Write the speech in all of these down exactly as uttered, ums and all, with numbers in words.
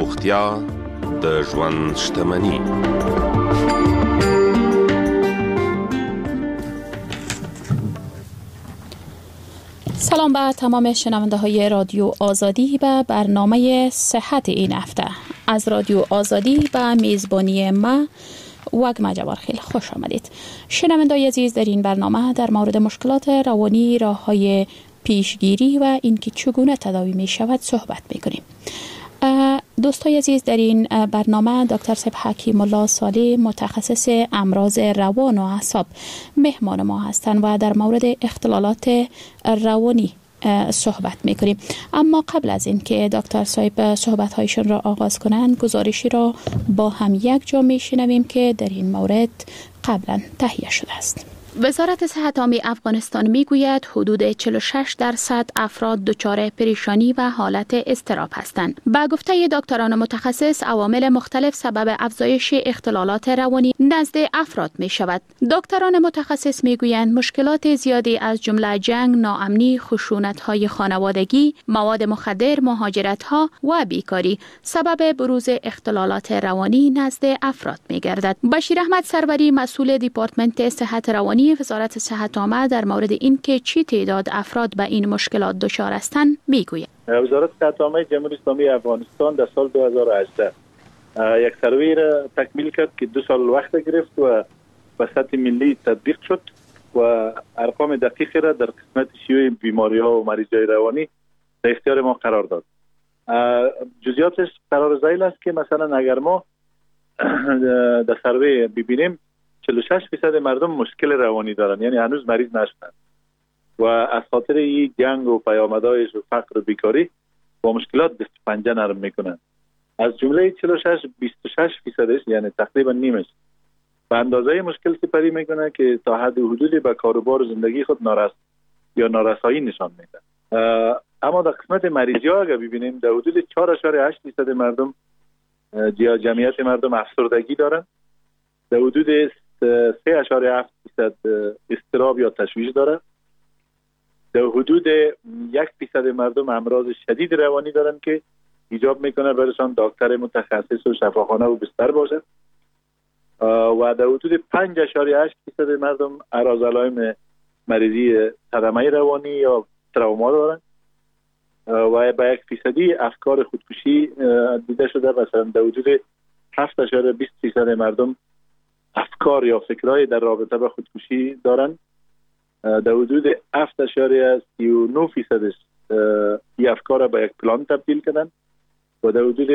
روغتیا د ژوند شتمني. سلام به تمام شنونده های رادیو آزادی و برنامه صحت این هفته. از رادیو آزادی به میزبانی ما وگما جوارخیل خوش آمدید. شنونده عزیز، در این برنامه در مورد مشکلات روانی، راه‌های پیشگیری و اینکه چگونه تداوی می شود صحبت می کنیم. دوستای عزیز، در این برنامه دکتر صاحب حکیم الله صالح، متخصص امراض روان و اعصاب، مهمان ما هستند و در مورد اختلالات روانی صحبت میکنیم. اما قبل از این که دکتر صاحب صحبت هایشون را آغاز کنند، گزارشی را با هم یک جا میشنویم که در این مورد قبلا تهیه شده است. وزارت صحت عامه افغانستان میگوید حدود چهل و شش درصد افراد دچار پریشانی و حالت اضطراب هستند. با گفته دکتران متخصص، عوامل مختلف سبب افزایش اختلالات روانی نزد افراد می شود. دکتران متخصص میگویند مشکلات زیادی از جمله جنگ، ناامنی، خشونت‌های خانوادگی، مواد مخدر، مهاجرت‌ها و بیکاری سبب بروز اختلالات روانی نزد افراد می‌گردد. بشیر احمد سروری، مسئول دپارتمنت صحت روانی وزارت صحت عامه، در مورد این که چی تعداد افراد به این مشکلات دچار هستند میگوید. وزارت صحت عامه جمهوری اسلامی افغانستان در سال دو هزار و هجده یک سروی را تکمیل کرد که دو سال وقت گرفت و به سطح ملی تطبیق شد و ارقام دقیقی را در قسمت شیوع بیماری‌ها و مریضای روانی در اختیار ما قرار داد. جزئیاتش قرار ذیل است که مثلا اگر ما در سروی ببینیم چهل و شش درصد مردم مشکل روانی دارن، یعنی هنوز مریض نشدن و از خاطر این جنگ و پیامدهایش و فقر و بیکاری با مشکلات دست پنجه نرم میکنن. از جمله چهل و شش بیست و شش درصدش، یعنی تقریبا نیمش، به اندازه مشکل سپری میکنه که تا حد حدودی به کاروبار زندگی خود نارس یا نارسایی نشان میده. اما در قسمت مریضی ها اگر ببینیم در حدود چهار و هشت درصد مردم یا جمعیت مردم افسردگی دارن، در حدود سه و هفت درصد اضطراب یا تشویش داره، در حدود یک درصد مردم امراض شدید روانی دارن که ایجاب میکنه برایشان دکتر متخصص و شفاخانه و بستر باشه و در حدود پنج و هشت درصد مردم اعراض علائم مریضی صدمه روانی یا تروما دارن و با یک فیصدی افکار خودکشی دیده شده. مثلا در حدود هفت و بیست درصد مردم افکار یا فکرهای در رابطه با خودکشی دارن. در حدود هفت و سی و نه درصدش این افکار را به یک پلان تبدیل کردن و در حدود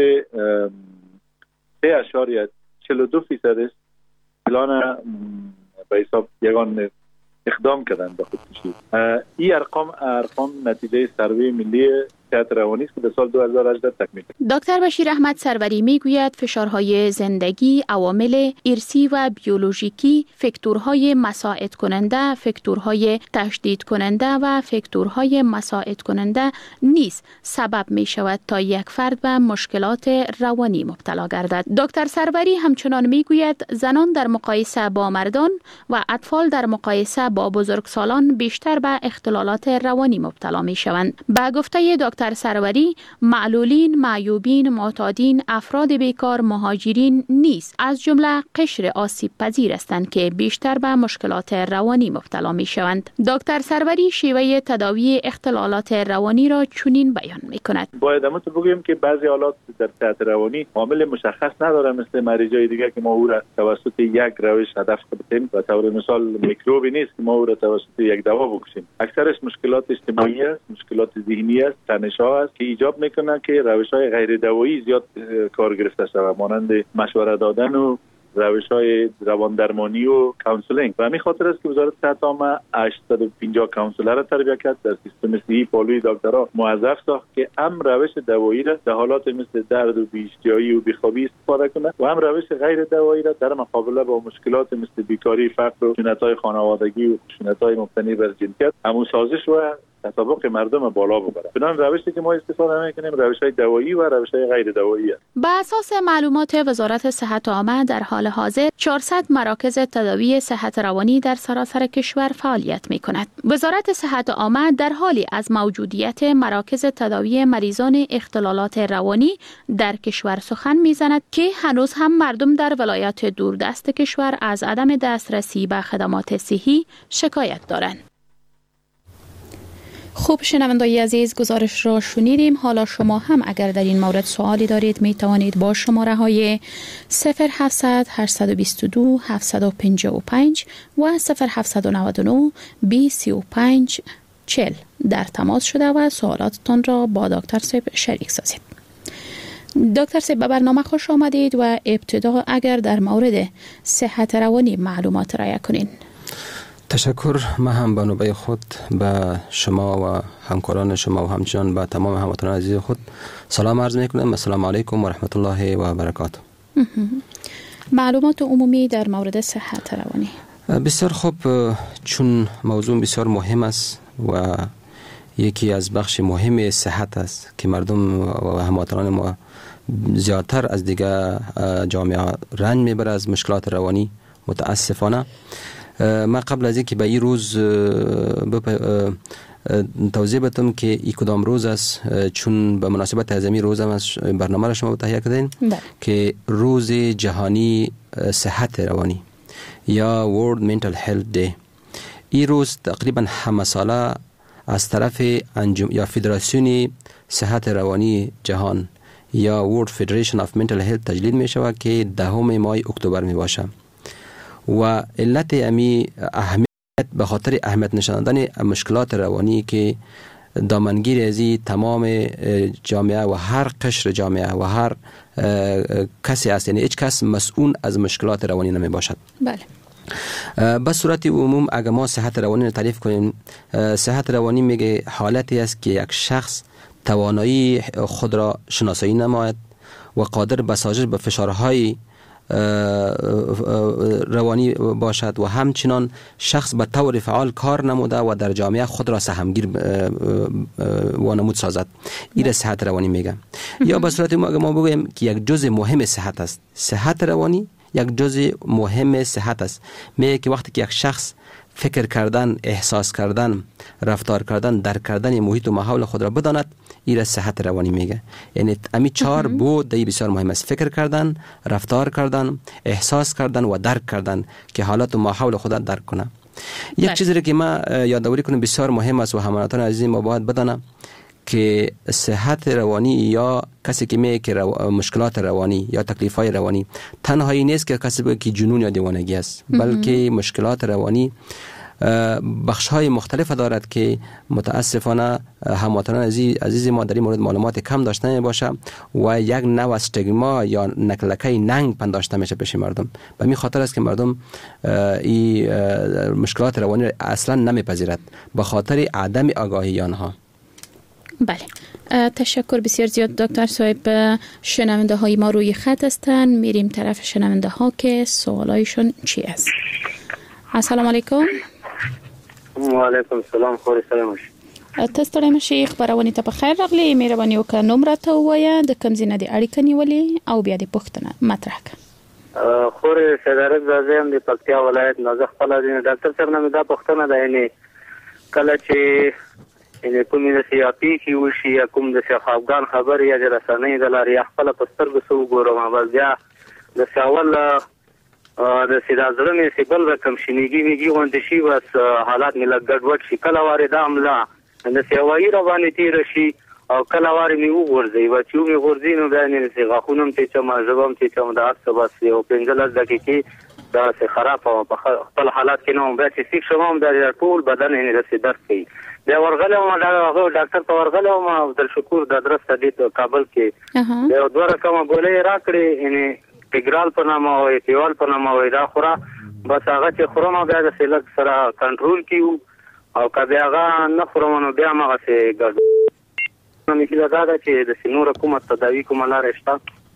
سه و چهل و دو درصدش پلان به حساب یگان اقدام کردن به خودکشی. این ارقام ارقام نتیجه سروی ملی صحت روانی است که در سال دو هزار و هجده تکمیل شد. دکتر بشیر احمد سروری میگوید فشارهای زندگی، عوامل ارثی و بیولوژیکی، فاکتورهای مساعد کننده، فاکتورهای تشدید کننده و فاکتورهای مساعد کننده نیز سبب می شود تا یک فرد به مشکلات روانی مبتلا گردد. دکتر سروری همچنان میگوید زنان در مقایسه با مردان و اطفال در مقایسه با بزرگسالان بیشتر به اختلالات روانی مبتلا می شوند. با گفته دکتر سروری، معلولین، معیوبین، معتادین، افراد بیکار، مهاجرین نیز از جمله قشر آسیب پذیر هستند که بیشتر به مشکلات روانی مبتلا می شوند. دکتر سروری شیوه تداوی اختلالات روانی را چنین بیان می کند. باید هم تو بگویم که بعضی حالات در صحت روانی عامل مشخص نداره، مثل مریضای دیگه که ما او را توسط یک روش هدف کنیم و طور مثال میکروبی نیست که ما او را توسط یک دوا بکشیم. اکثرش مشکلات اجتماعی است، مشکلات ذهنی است، تنش‌ها است که ایجاب میکنه که روش‌های غیر دوایی زیاد کار گرفته شود، مانند مشوره دادن و روش‌های روان درمانی و کانسولینگ. و همین خاطر است که وزارت صحت عامه هشتصد و پنجاه کانسولر را تربیت کرد، در سیستم صحی پالوی دکترها موظف ساخت که هم روش دوایی را در حالات مثل درد و بی‌اشتهایی و بیخوابی استفاده کنند و هم روش غیر دوایی را در مقابله با مشکلات مثل بیکاری، فقر و خشونت‌های خانوادگی و خشونت‌های مبتنی بر جنسیت هموسازش و تطابق مردم بالا ببره. بنابراین روشی که ما استفاده میکنیم روش‌های دوایی و روش‌های غیر دوایی است. به اساس معلومات وزارت صحت عامه در حال حاضر چهارصد مراکز تداوی صحت روانی در سراسر کشور فعالیت می‌کند. وزارت صحت عامه در حالی از موجودیت مراکز تداوی مریضان اختلالات روانی در کشور سخن می‌زند که هنوز هم مردم در ولایات دوردست کشور از عدم دسترسی به خدمات صحی شکایت دارند. خوب شنوندگان عزیز، گزارش را شنیدیم. حالا شما هم اگر در این مورد سوالی دارید می توانید با شماره های صفر هفتصد هشتصد و بیست و دو هفتصد و پنجاه و پنج و صفر هفتصد و نود و نه بیست و پنج چهل در تماس شده و سوالاتتان را با دکتر صاحب شریک سازید. دکتر صاحب به برنامه خوش آمدید و ابتدا اگر در مورد صحت روانی معلومات رایه کنین. تشکر. من هم به نوبه خود به شما و همکاران شما و همچنان به تمام هموطنان عزیز خود سلام عرض میکنم. السلام علیکم و رحمت الله و برکاته. معلومات عمومی در مورد صحت روانی. بسیار خوب، چون موضوع بسیار مهم است و یکی از بخش مهم صحت است که مردم و هموطنان ما زیادتر از دیگه جامعه رنج میبره از مشکلات روانی متاسفانه. ما قبل از اینکه به این روز توضیح بدم که این کدام روز است، چون به مناسبت از این روز هم برنامه را شما تهیه کردین که روز جهانی صحت روانی یا World Mental Health Day. این روز تقریبا همه ساله از طرف انجم یا فدراسیون صحت روانی جهان یا World Federation of Mental Health تجلیل می شود که دهم ماه اکتبر می باشه و علت امی اهمیت به خاطر اهمیت نشان دادن مشکلات روانی که دامنگیر از تمام جامعه و هر قشر جامعه و هر کسی است، یعنی هیچ کس مسئول از مشکلات روانی نمی باشد. بله. به صورت عموم اگر ما صحت روانی رو تعریف کنیم، صحت روانی میگه حالتی است که یک شخص توانایی خود را شناسایی نماید و قادر به سازش به فشارهای روانی باشد و همچنان شخص به طور فعال کار نموده و در جامعه خود را سهمگیر وانمود سازد. این صحت روانی میگه. یا به صورت ما ما بگویم که یک جزء مهم صحت است. صحت روانی یک جزء مهم صحت است. میگه که وقتی که یک شخص فکر کردن، احساس کردن، رفتار کردن، درک کردن محیط و ماحول خود را بداند، این صحت روانی میگه. یعنی امی چهار بود دی بسیار مهم است: فکر کردن، رفتار کردن، احساس کردن و درک کردن که حالت و ماحول خود را درک کنه. یک چیزی که ما یادآوری کنیم بسیار مهم است و هموطنان عزیز ما باید بدانند که صحت روانی یا کسی که میگه که رو... مشکلات روانی یا تکلیف‌های روانی تنهایی نیست که کسی بگه که جنون یا دیوانگی است، بلکه مشکلات روانی بخش‌های مختلف دارد که متاسفانه هموطنان عزیز عزیز ما در این مورد معلومات کم داشته میباشه و یک نوع استیگما یا نکلکه ننگ پنداشته میشه پیش مردم. به این خاطر است که مردم این مشکلات روانی اصلا نمیپذیرد به خاطر عدم آگاهی آنها. بله، تشکر بسیار زیاد دکتر صاحب. شنونده های ما روی خط هستن، میریم طرف شنونده ها که سوالایشون چی است. السلام علیکم. و علیکم السلام. خوري سلام تستړی مشیخ بروانی ته په خیر راغلی. مهرباني وکړه نوم راته ووایه، د کوم ځای نه دې اړیکه نیولې او بیا دې پوښتنه مطرح کړه. خوري صدارت زازم د پکتیا ولایت نازخ فلادین ډاکټر صاحب نه دا پوښتنه ده، یعنی کله چې یعنی کومې د سیاپی کې وشي یا کوم د افغان خبر یا د رسنۍ د لارې خپل پسترګو سو ګورم، بس بیا د ساول د سیدا زړه مې سیبل رقم شنیږي میږي غونډ شي، بس حالات مې لږ ګډوډ شي. کله واره دا عمله د سیوایي روانې تیر شي او کله واره مې وګورځي و چې مې ګورځي نو دا نه سي غاخونم ته چې ما زبم چې چې دا څه بس یو پنځلس دقیقې دا څه خراب او په خپل حالات کې نو بیا چې سیک شوم دا ټول بدن یې د سي درد کوي. دا ورغله ما دا ډاکټر ته ورغله ما عبد شکور د درس تدې کابل کې دا دوه رقم ګولې راکړې، یعنی پیګرال په نامه او پیوال په نامه وای دا خورا، بس هغه چې خورم بیا د سلک سره کنټرول کیو او کبه هغه نه خورم نو بیا ما څه ګډ نو میکله دا چې د سینور حکومت تداوی کومه لار شته.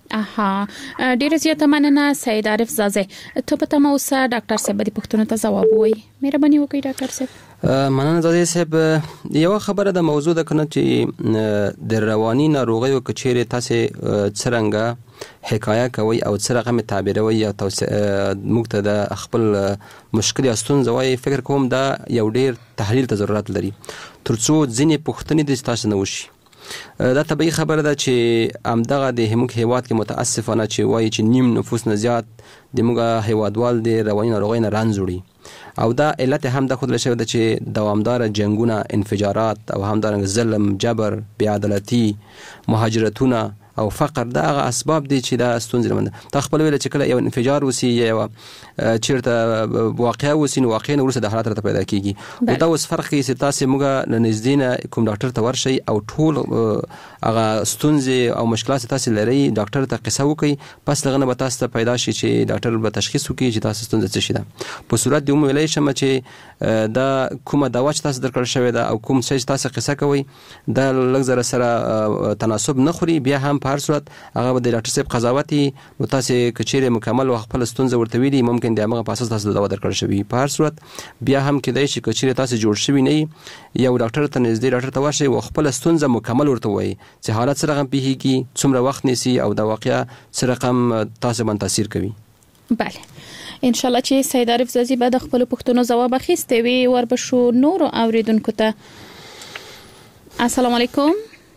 اها ډیر زیاته مننه سید عارف زازه. ته په تمه اوسه ډاکټر صاحب د پښتنو ته جواب وایي. مهرباني وکړئ ډاکټر صاحب. مننه زازه صاحب. یو خبره د موضوع د کنه چې د رواني ناروغیو کچېره تاسو څرنګه حکایه کوي او څرنګه متعبیروي یا موږ ته د خپل مشکل یا ستونزه وایي، فکر کوم دا یو ډیر تحلیل ته ضرورت لري ترڅو ځینې پوښتنې د تاسو نه وشي. دا طبیعي خبره ده چې امدغه د همک هیواد کې متاسفانه چې وایي چې نیم نفوس نه زیات د موږ هیوادوال د رواني ناروغۍ نه رنځوړي، او دا علت هم د خود لشي ده چې دوامدار جنگونه، انفجارات او همدارنګه ظلم، جبر، بی‌عدالتي، مهاجرتونه او فقر دا هغه اسباب دي چې دا ستونزې لمنده. تا خپل ویل چې کله یو انفجار وسی یا چیرته واقعا وسی نو واقعا ورسره د حالات راته پیدا کیږي. او دا اوس فرق کوي چې تاسو موږ نږدې کوم ډاکټر ته ورشي او ټول هغه ستونزې او مشکلات تاسو لري ډاکټر ته قصه وکي، پس لغنه به تاسو ته پیدا شي چې ډاکټر به تشخیص وکي چې تاسو ستونزه څه شي ده. په صورت دی ویلای شم چې دا کومه دوا چې تاسو درکړل شوی ده او کوم څه تاسو قصه کوي دا لږ زره سره تناسب نه خوري، بیا هم په هر صورت هغه به د ډاکټر صاحب قضاوت نو تاسو کچېره مکمل او خپل ستونزه ورته ویلي ممکن د هغه په اساس تاسو دوا درکړل شوی. په هر صورت بیا هم کېدای شي کچېره تاسو جوړ شوی نه یو ډاکټر ته نږدې ډاکټر ته ورشي او خپل ستونزه مکمل ورته وایي چې حالت سره غم پیږي، څومره وخت نیسي او دا واقعیا سره رقم تاسو باندې تاثیر کوي. بله ان شاء الله چې سید عارف زازي به د خپل پښتنو جواب اخیسته وي. ور بشو نور اوریدونکو ته السلام علیکم.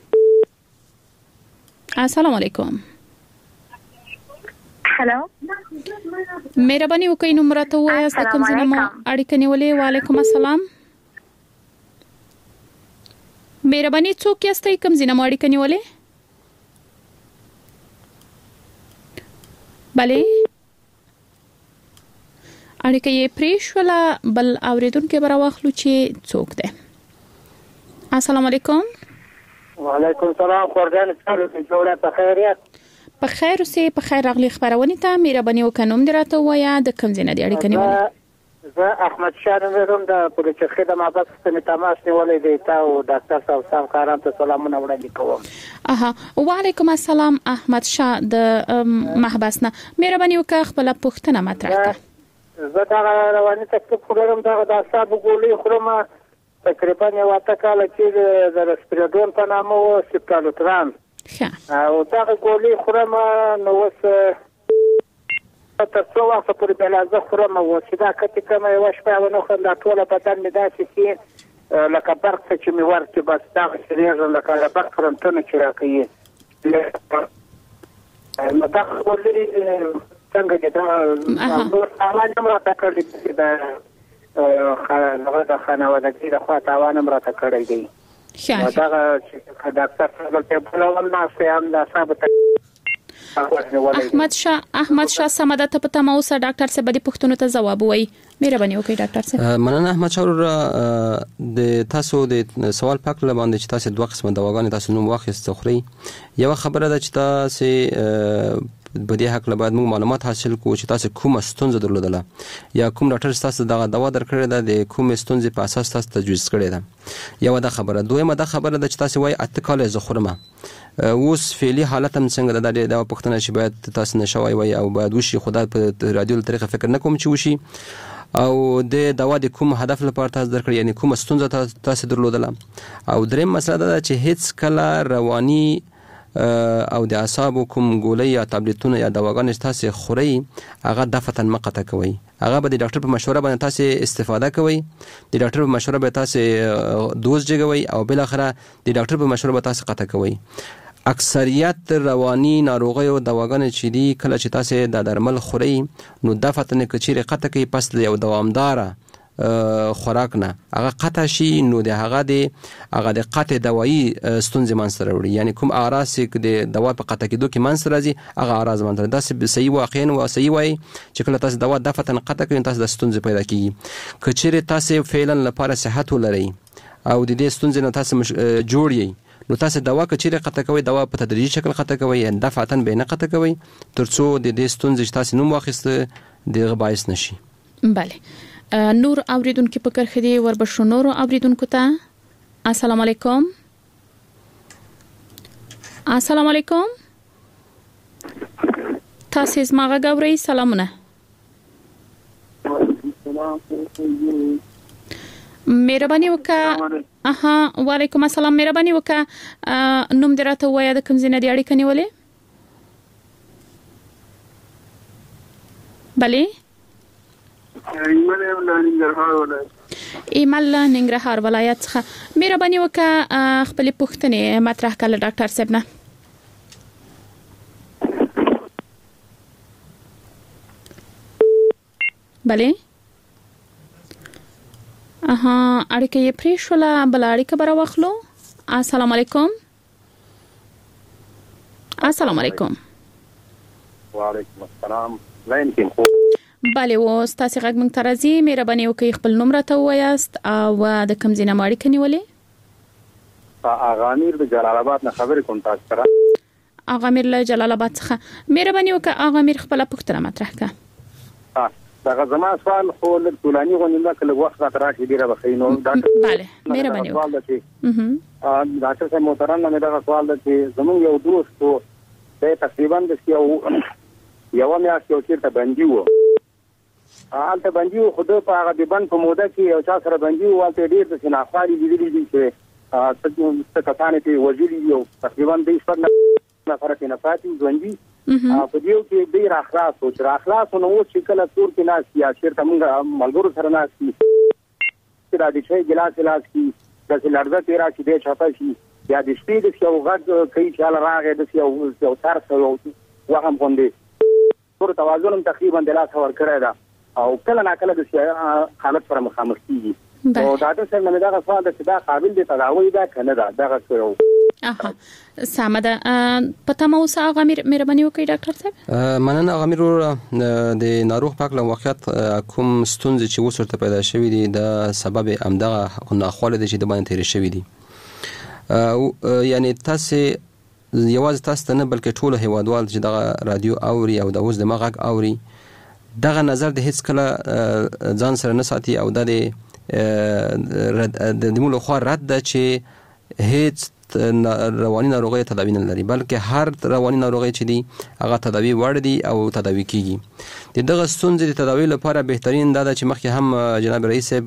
السلام علیکم. هلو مهرباني وکړئ نو مرته وایي د کوم ځای مو اړیکه نیولې. وعلیکم السلام. مهرباني څوک یاستئ کوم ځای مو اړیکه نیولې؟ بله اړیکه یې پریښوله. بل اوریدونکو به راواخلو چې څوک دی. السلام علیکم. وعلیکم السلام. خورجان څنګه جوړه په خیریت؟ په خیر اوسې. په خیر راغلی خبرونه ته. مهرباني وکړئ نوم دې راته ووایه د کوم ځای نه دې اړیکه نیولې؟ زه احمد شاه نوم د پولیس خدمت څخه تماس نیولې دی تا او ډاکټر صاحب صاحب کاران ته سلامونه وړاندې کوم. اها وعلیکم السلام احمد شاه د محبس نه. مهرباني وکړئ خپل پوښتنه مطرح کړئ. زه دا رواني تکلیف خورم دا د اعصاب ګولې خورم تقریبا یو اته کال چې د رسپیرادون په نامه او سپټالوتران او دا ګولې خورم نو وس تر څو وخت پورې بل ځه خورم او چې دا کته کوم یو شپه ونه خندا ټوله بدن مې داسې چې لکه برق چې مې ورته بس دا سریږه لکه برق فرنټونه چې راکې نو دا ګولې څنګه چې دا نور اواز هم راته کړی چې دا خا دا خانوادګي د خوا تاوان هم راته کړی دی. دا چې ډاکټر صاحب ته بلول ما سم دا ثابت احمد شاه احمد شاه سماده ته پته مو سره ډاکټر صاحب د پښتنو ته جواب وایي. مهرباني وکړئ ډاکټر صاحب. مننه احمد شاه. د تاسو د سوال پاک لباندې چې تاسو دوه قسمه دواګانې تاسو نوم واخیست خوري. یو خبره ده چې تاسو په دې حق لپاره موږ معلومات حاصل کوو چې تاسو کوم ستونزه درلودله یا کوم ډاکټر تاسو دغه دوا درکړی ده د کوم ستونزې په اساس تاسو تجویز کړی ده. یو دا خبره. دویمه دا خبره ده چې تاسو وایي اته کال زخرمه اوس فعلی حالت هم څنګه ده. دا پوښتنه چې باید تاسو نشوي وای او باید وشي خدای په رادیو طریقه فکر نه کوم چې وشي او د دوا د کوم هدف لپاره تاسو درکړی یعنی کوم ستونزه تاسو درلودله. او دریم مسله ده چې هیڅ کله رواني او د اعصابو کوم ګولۍ یا ټابلیټونه یا دواګانې تاسو خوري هغه دفتن مقطع کوي. هغه به د ډاکټر په مشوره باندې تاسو استفاده کوي. د ډاکټر په مشوره به تاسو دوز جوړوي او بل اخره د ډاکټر په مشوره به تاسو قطع کوي. اکثریت رواني ناروغیو دواګانې چې دي کله چې تاسو د درمل خوري نو دفتن کچېره قطع کوي پس یو دوامدار خوراک نه هغه قطع شي نو د هغه د هغه د قطع دوايي ستونزې منځ راوړي. یعنی کوم اعراض چې د دوا په قطع کېدو کې منځ راځي هغه اعراض منځ راځي. دا صحیح واقعا او صحیح وای چې کله تاسو دوا دفتن قطع کوي تاسو د ستونزې پیدا کیږي. کچېره تاسو فعلا لپاره صحت ولري او د دې ستونزې نه تاسو جوړ یې نو تاسو دوا کچېره قطع کوي دوا په تدریجي شکل قطع کوي یا دفعتن به نه قطع کوي ترڅو د دې ستونزې تاسو نوم واخیسته دغه باعث نشي. بله نور اوریدونکو په کرخه دی ور بشو نور اوریدونکو ته السلام علیکم. السلام علیکم. تاسو زما غږ اورئ؟ سلامونه. مهرباني وکړه. اها وعلیکم السلام. مهرباني وکړه نوم دراته وایا د کوم ځای نه دی اړیکه نیولې؟ بله ایمل ننګرهار ولایت څخه. مهرباني وکړه خپل پوښتنې مطرح کړه ډاکټر صاحب نه. بله اها اړیکه یې پرې شوله. بل اړیکه به راواخلو. السلام علیکم. السلام علیکم. وعلیکم السلام. لاین کې خو بله و تاسو غږ مونږ ته راځي. مهرباني وکړئ خپل نوم راته ووایاست او د کوم ځای نه مو اړیکه نیولې؟ آغا امیر د جلال آباد نه خبرې کوم تاسو سره. آغا امیر له جلال آباد څخه. مهرباني وکړه آغا امیر خپل پوښتنه مطرح کړه. ها دا زما سوال خو له ټولانی غونډه کله وخت راځي ډیره بخینو ډاکټر. بله مهرباني وکړه. اه ډاکټر صاحب محترم نه دا سوال ده چې زموږ یو دوست وو د تقریبا د یو یو میاشت یو چیرته باندې وو. حالته باندې وو خو په هغه د بند په موده کې یو چا سره باندې وو والته ډیر د سنافاري لیدلې دي چې څه کسانې ته وزیری یو تقریبا د شپږ نه فرق نه پاتې ځوندي په دیو کې ډیر اخلاص او چې اخلاص نو چې کله تور کې ناس یا چیرته موږ ملګرو سره ناس کی چې را دي چې ګلاس لاس کی د لړزه تیرا چې د چاپا شي یا د شپې د یو غږ کوي چې هغه راغی د یو یو تر سره وهم غونډې پر توازن تقریبا د لاس ور کړی دا او کله نا کله د حالت سره مخامخ کیږي. او ډاکټر صاحب نه دا سوال د صدا قابل دی تداوی دا کنه دا دغه کړو. اها سامده پته مو اوسه هغه مهرباني وکړئ ډاکټر صاحب. مننه هغه میر د ناروغ پاک له واقعیت کوم ستونزې چې وسورته پیدا شوې دي د سبب امدغه ناخواله دي چې د باندې تیر شوې دي. یعنی تاسو یوازې تاسو ته نه بلکې ټول هیوادوال چې دغه رادیو اوري او د اوس د مغږ اوري دغه نظر د هیڅ کله ځان سره نه ساتي او د د دمو خو رد ده چې هیڅ رواني ناروغي تداوی نه لري بلکې هر رواني ناروغي چې دي هغه تداوی وړ دي او تداوی کیږي. د دغه ستونزې د تداوی لپاره بهترین دا ده چې مخکې هم جناب رئیس صاحب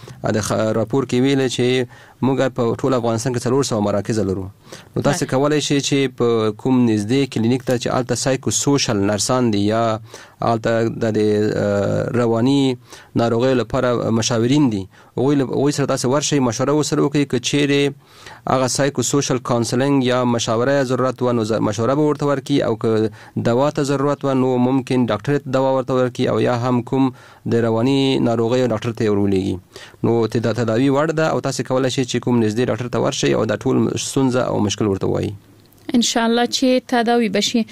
د راپور کې ویل چې موږ په ټول افغانستان کې څلور سوه مراکز لرو. نو تاسو کولای شئ چې په کوم نږدې کلینیک ته چې الته سایکو سوشل نرسان دي یا الته د رواني ناروغي لپاره مشاورین دي هغوی سره تاسو ورشئ مشوره وسره وکړئ که چیرې هغه سایکو سوشل کانسلینګ یا مشاوره ضرورت و نو مشوره به ورته ورکړي او که دوا ته ضرورت و نو ممکن ډاکټر ته دوا ورته ورکړي او یا هم کوم د رواني ناروغي ډاکټر ته ورولېږي. نو ته د تداوی وړ ده او تاسو کولای شئ چې کوم نږدې ډاکټر ته ورشئ او د ټول ستونزه او مشکل ورته وایي. ان شاء الله چې تداوی بشي.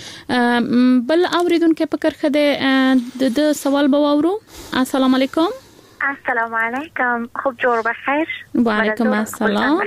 بل اوریدونکو په کرخه د د سوال به واورو. السلام علیکم. السلام علیکم. خوب جور بخیر. و علیکم السلام.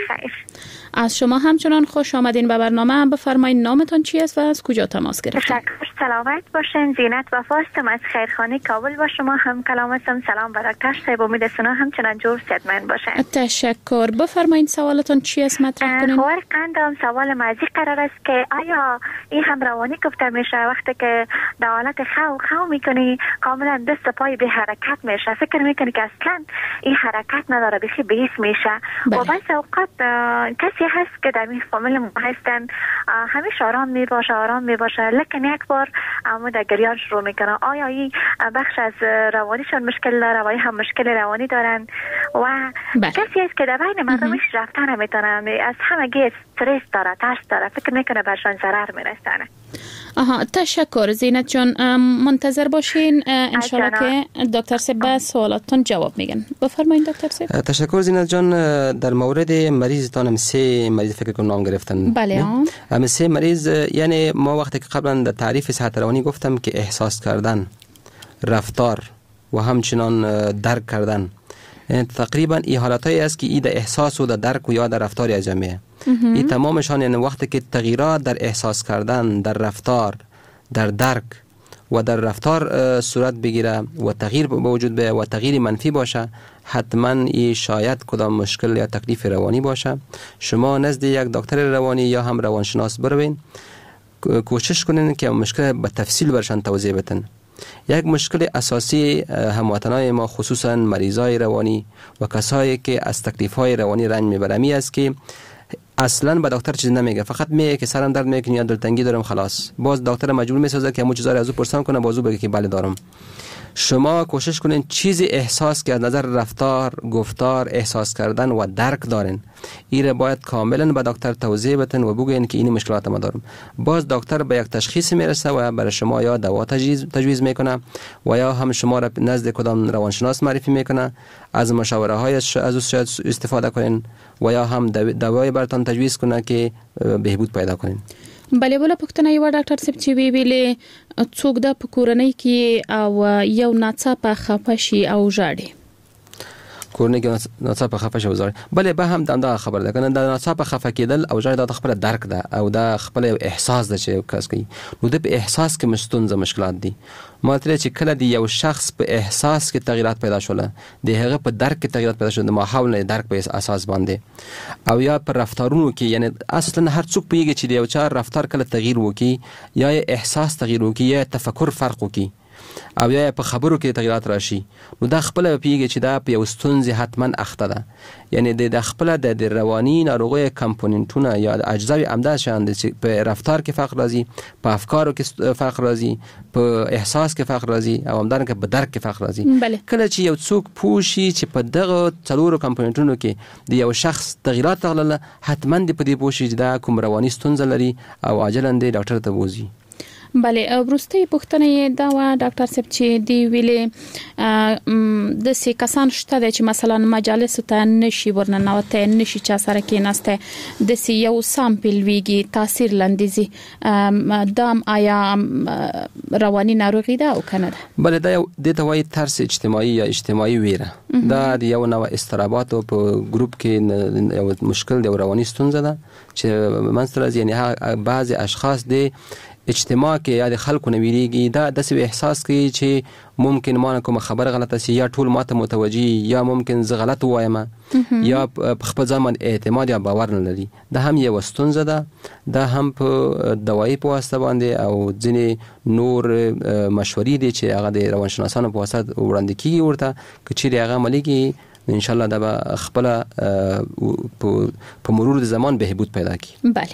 از شما همچنان خوش آمدین به برنامه. بفرمایید نامتان چی است و از کجا تماس گرفتین؟ تشکر. سلامت باشین. زینت وفاستم از خیرخانه کابل با شما هم کلام هستم. سلام بر دکتر صاحب. امید سنا همچنان جور صحتمند باشین. تشکر. بفرمایید سوالتان چی است مطرح کنین. خبر قندم سوال مازی قرار است که آیا این هم روانی گفته میشه وقتی که در حالت خو خو میکنی کاملا دست پای به حرکت میشه فکر میکنی که اصلا این حرکت نداره بخی بیس میشه و بعض اوقات کسی هست که در این فامیل ما هستن همیشه آرام می باشه آرام می باشه لکن یک بار عمود گریان شروع میکنه. آیا این بخش از روانیشان مشکل داره و هم مشکل روانی دارن و بله. کسی هست که در بین مردمش رفتن نمیتونه از همگی استرس داره ترس داره فکر میکنه برشان ضرر میرسانه. آها تشکر زینت جان. منتظر باشین انشالله که دکتر صاحب سوالاتتون جواب میگن. بفرمایید دکتر صاحب. تشکر زینت جان. در مورد مریضتان هم سه مریض فکر کنم نام گرفتن. بله هم سه مریض یعنی ما وقتی که قبلا در تعریف صحت روانی گفتم که احساس کردن رفتار و همچنان درک کردن تقریبا این حالتایی است که ای در احساس و در درک و یا در رفتار جمعه این تمامشان یعنی وقتی که تغییرات در احساس کردن در رفتار در درک و در رفتار صورت بگیره و تغییر به وجود بیاید و تغییر منفی باشه حتما این شاید کدام مشکل یا تکلیف روانی باشه. شما نزد یک دکتر روانی یا هم روانشناس بروین کوشش کنین که مشکل به تفصیل برشان توضیح بدن. یک مشکل اساسی هموطنای ما خصوصا مریضای روانی و کسایی که از تکلیف‌های روانی رنج میبرن می است که اصلا به دکتر چیز نمیگه، فقط میگه که سرم درد میکنه یا دلتنگی دارم خلاص. باز دکتر مجبور میسازه که همون چیزا رو از او پرسان کنه، بازو بگه که بله دارم. شما کوشش کنین چیزی احساس که از نظر رفتار، گفتار، احساس کردن و درک دارین، ایره باید کاملا به دکتر توضیح بدین و بگین که این مشکلات ما دارم. باز دکتر به یک تشخیص میرسه و برای شما یا دوا تجویز تجویز میکنه و یا هم شما را نزد کدام روانشناس معرفی میکنه، از مشاوره های از او شاید استفاده کنین و یا هم دوای براتون تجویز کنه که بهبود پیدا کنین. بله بله پښتنه یو ډاکټر صاحب چې وی ویلې څوک د پکورنۍ کې او یو ناڅاپه خفه شي او ژاړي کورنۍ کې ناڅاپه خفه شي او ژاړي. بله به هم دا خبر ده کنه، دا ناڅاپه خفه کېدل او ژاړي دا خپل درک ده او دا خپل احساس ده چې کس کوي. نو د احساس کې مستونزه مشکلات دي. ماته چې کله دی یو شخص په احساس کې تغیرات پیدا شول، د هغه په درک کې تغیرات پیدا شول، د ماحول نه درک په اساس باندې او یا پر رفتارونو کې، یعنی اصلا هر څوک پیږي چې یو چا رفتار کله تغییر وکي یا احساس تغییر وکي یا تفکر فرق وکي او یا په خبرو کې تغیرات راشي، نو دا خپل پیږي چې دا په یو ستونزې حتما اخته ده. یعنی د خپل د رواني ناروغي کمپوننټونه یا د اجزاوی عمده شان دي چې په رفتار کې فرق راځي، په افکارو کې فرق راځي، په احساس کې فرق راځي او همدارنګه په درک کې فرق راځي. کله چې یو څوک پوښي چې په دغه څلورو کمپوننټونو کې د یو شخص تغیرات راغله، حتما د په دې پوښي چې دا کوم رواني ستونزه لري او عاجلا د ډاکټر ته بوزي. بله وروستۍ پوښتنه یې دا و ډاکټر صاحب چې دی ویلې د سې کسان شته د چې مثلا مجالس ته نشي ورننوته، نشي چا سره کېناسته، د سې یو سامپل ویږي تاثیر لندیزي دام آیا رواني ناروغي ده او کنه ده؟ بله دا یو د توای ترس اجتماعي یا اجتماعي ویره دا د یو نوع استرابات په ګروپ کې یو مشکل د رواني ستونزه ده چې منځ یعنی بعضی اشخاص د اجتماع کې یا د خلکو نه ویریږي، دا داسې احساس کوي چې ممکن ما کوم خبر غلطه سي یا ټول ماته متوجي یا ممکن زه غلط وایم یا په خپل ځان اعتماد یا باور نه لري. دا هم یو ستونزه ده. دا هم په دوايي په واسطه باندې او ځینې نور مشورې دي چې هغه د روانشناسانو په واسطه وړاندې کیږي ورته چې چیرې هغه عملي کی ان شاء الله دا خپل په مرور د زمان بهبود پیدا کی. بله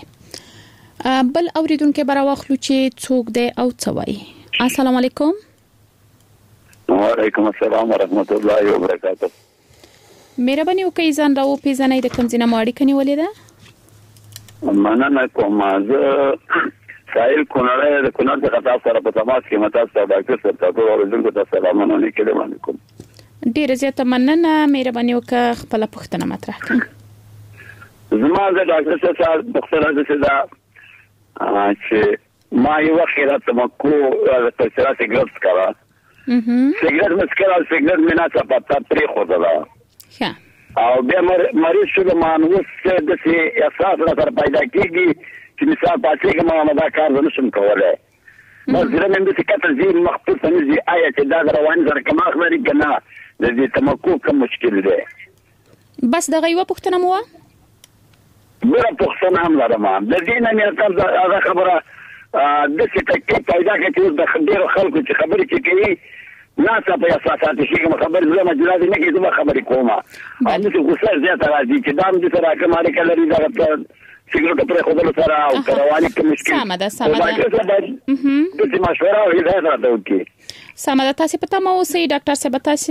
بل اوریدونکو برا واخلو چې څوک دی او څه وایي. السلام علیکم. وعلیکم السلام ورحمت الله وبرکاته. مهرباني وکړئ ځان راو پیژنئ د کوم ځای نه مو اړیکه نیولې ده؟ مننه کوم. زه سایل کونړ د کونړ څخه تاسو سره په تماس کې متاسف ډاکټر صاحب تاسو اوریدونکو ته سلامونه لیکل وکړم. ډیره زیاته مننه. مهرباني وکړئ خپل پوښتنه مطرح کړئ. زما د ډاکټر صاحب پوښتنه ده چې چې ما یو خیرات تمکو د تشرات ګرځ کړه سیګریټ مسکر او سیګریټ مینا څه پتا پرې خوده ښه او بیا مریض شو د مانوس د سي احساس سره پیدا کیږي چې مثال پاتې کوم ما دا کار نشم کولای. مزره مې د کتل زی مخطوط نزي آیا چې دا روان سره کوم خبرې کنه د دې تمکو کوم مشکل دی. بس دغه یو پوښتنه مو ګوره پوښتنه هم لرم. د دې نه مې تاسو هغه خبره د څه تکي پیدا کړي د خبرو خلکو چې خبرې کوي نه څه په اساسات شي کوم خبر زما مجلاد نه کې زما خبرې کومه هم څه غوسه زیاته راځي چې دام دې سره کوم اړیکه لري دا سیګریټ پر خودلو سره او کارواني کې مشکل سمه ده سمه ده د دې مشوره او هدایت راځي. سمه ده. تاسو په تمه اوسئ ډاکټر صاحب تاسو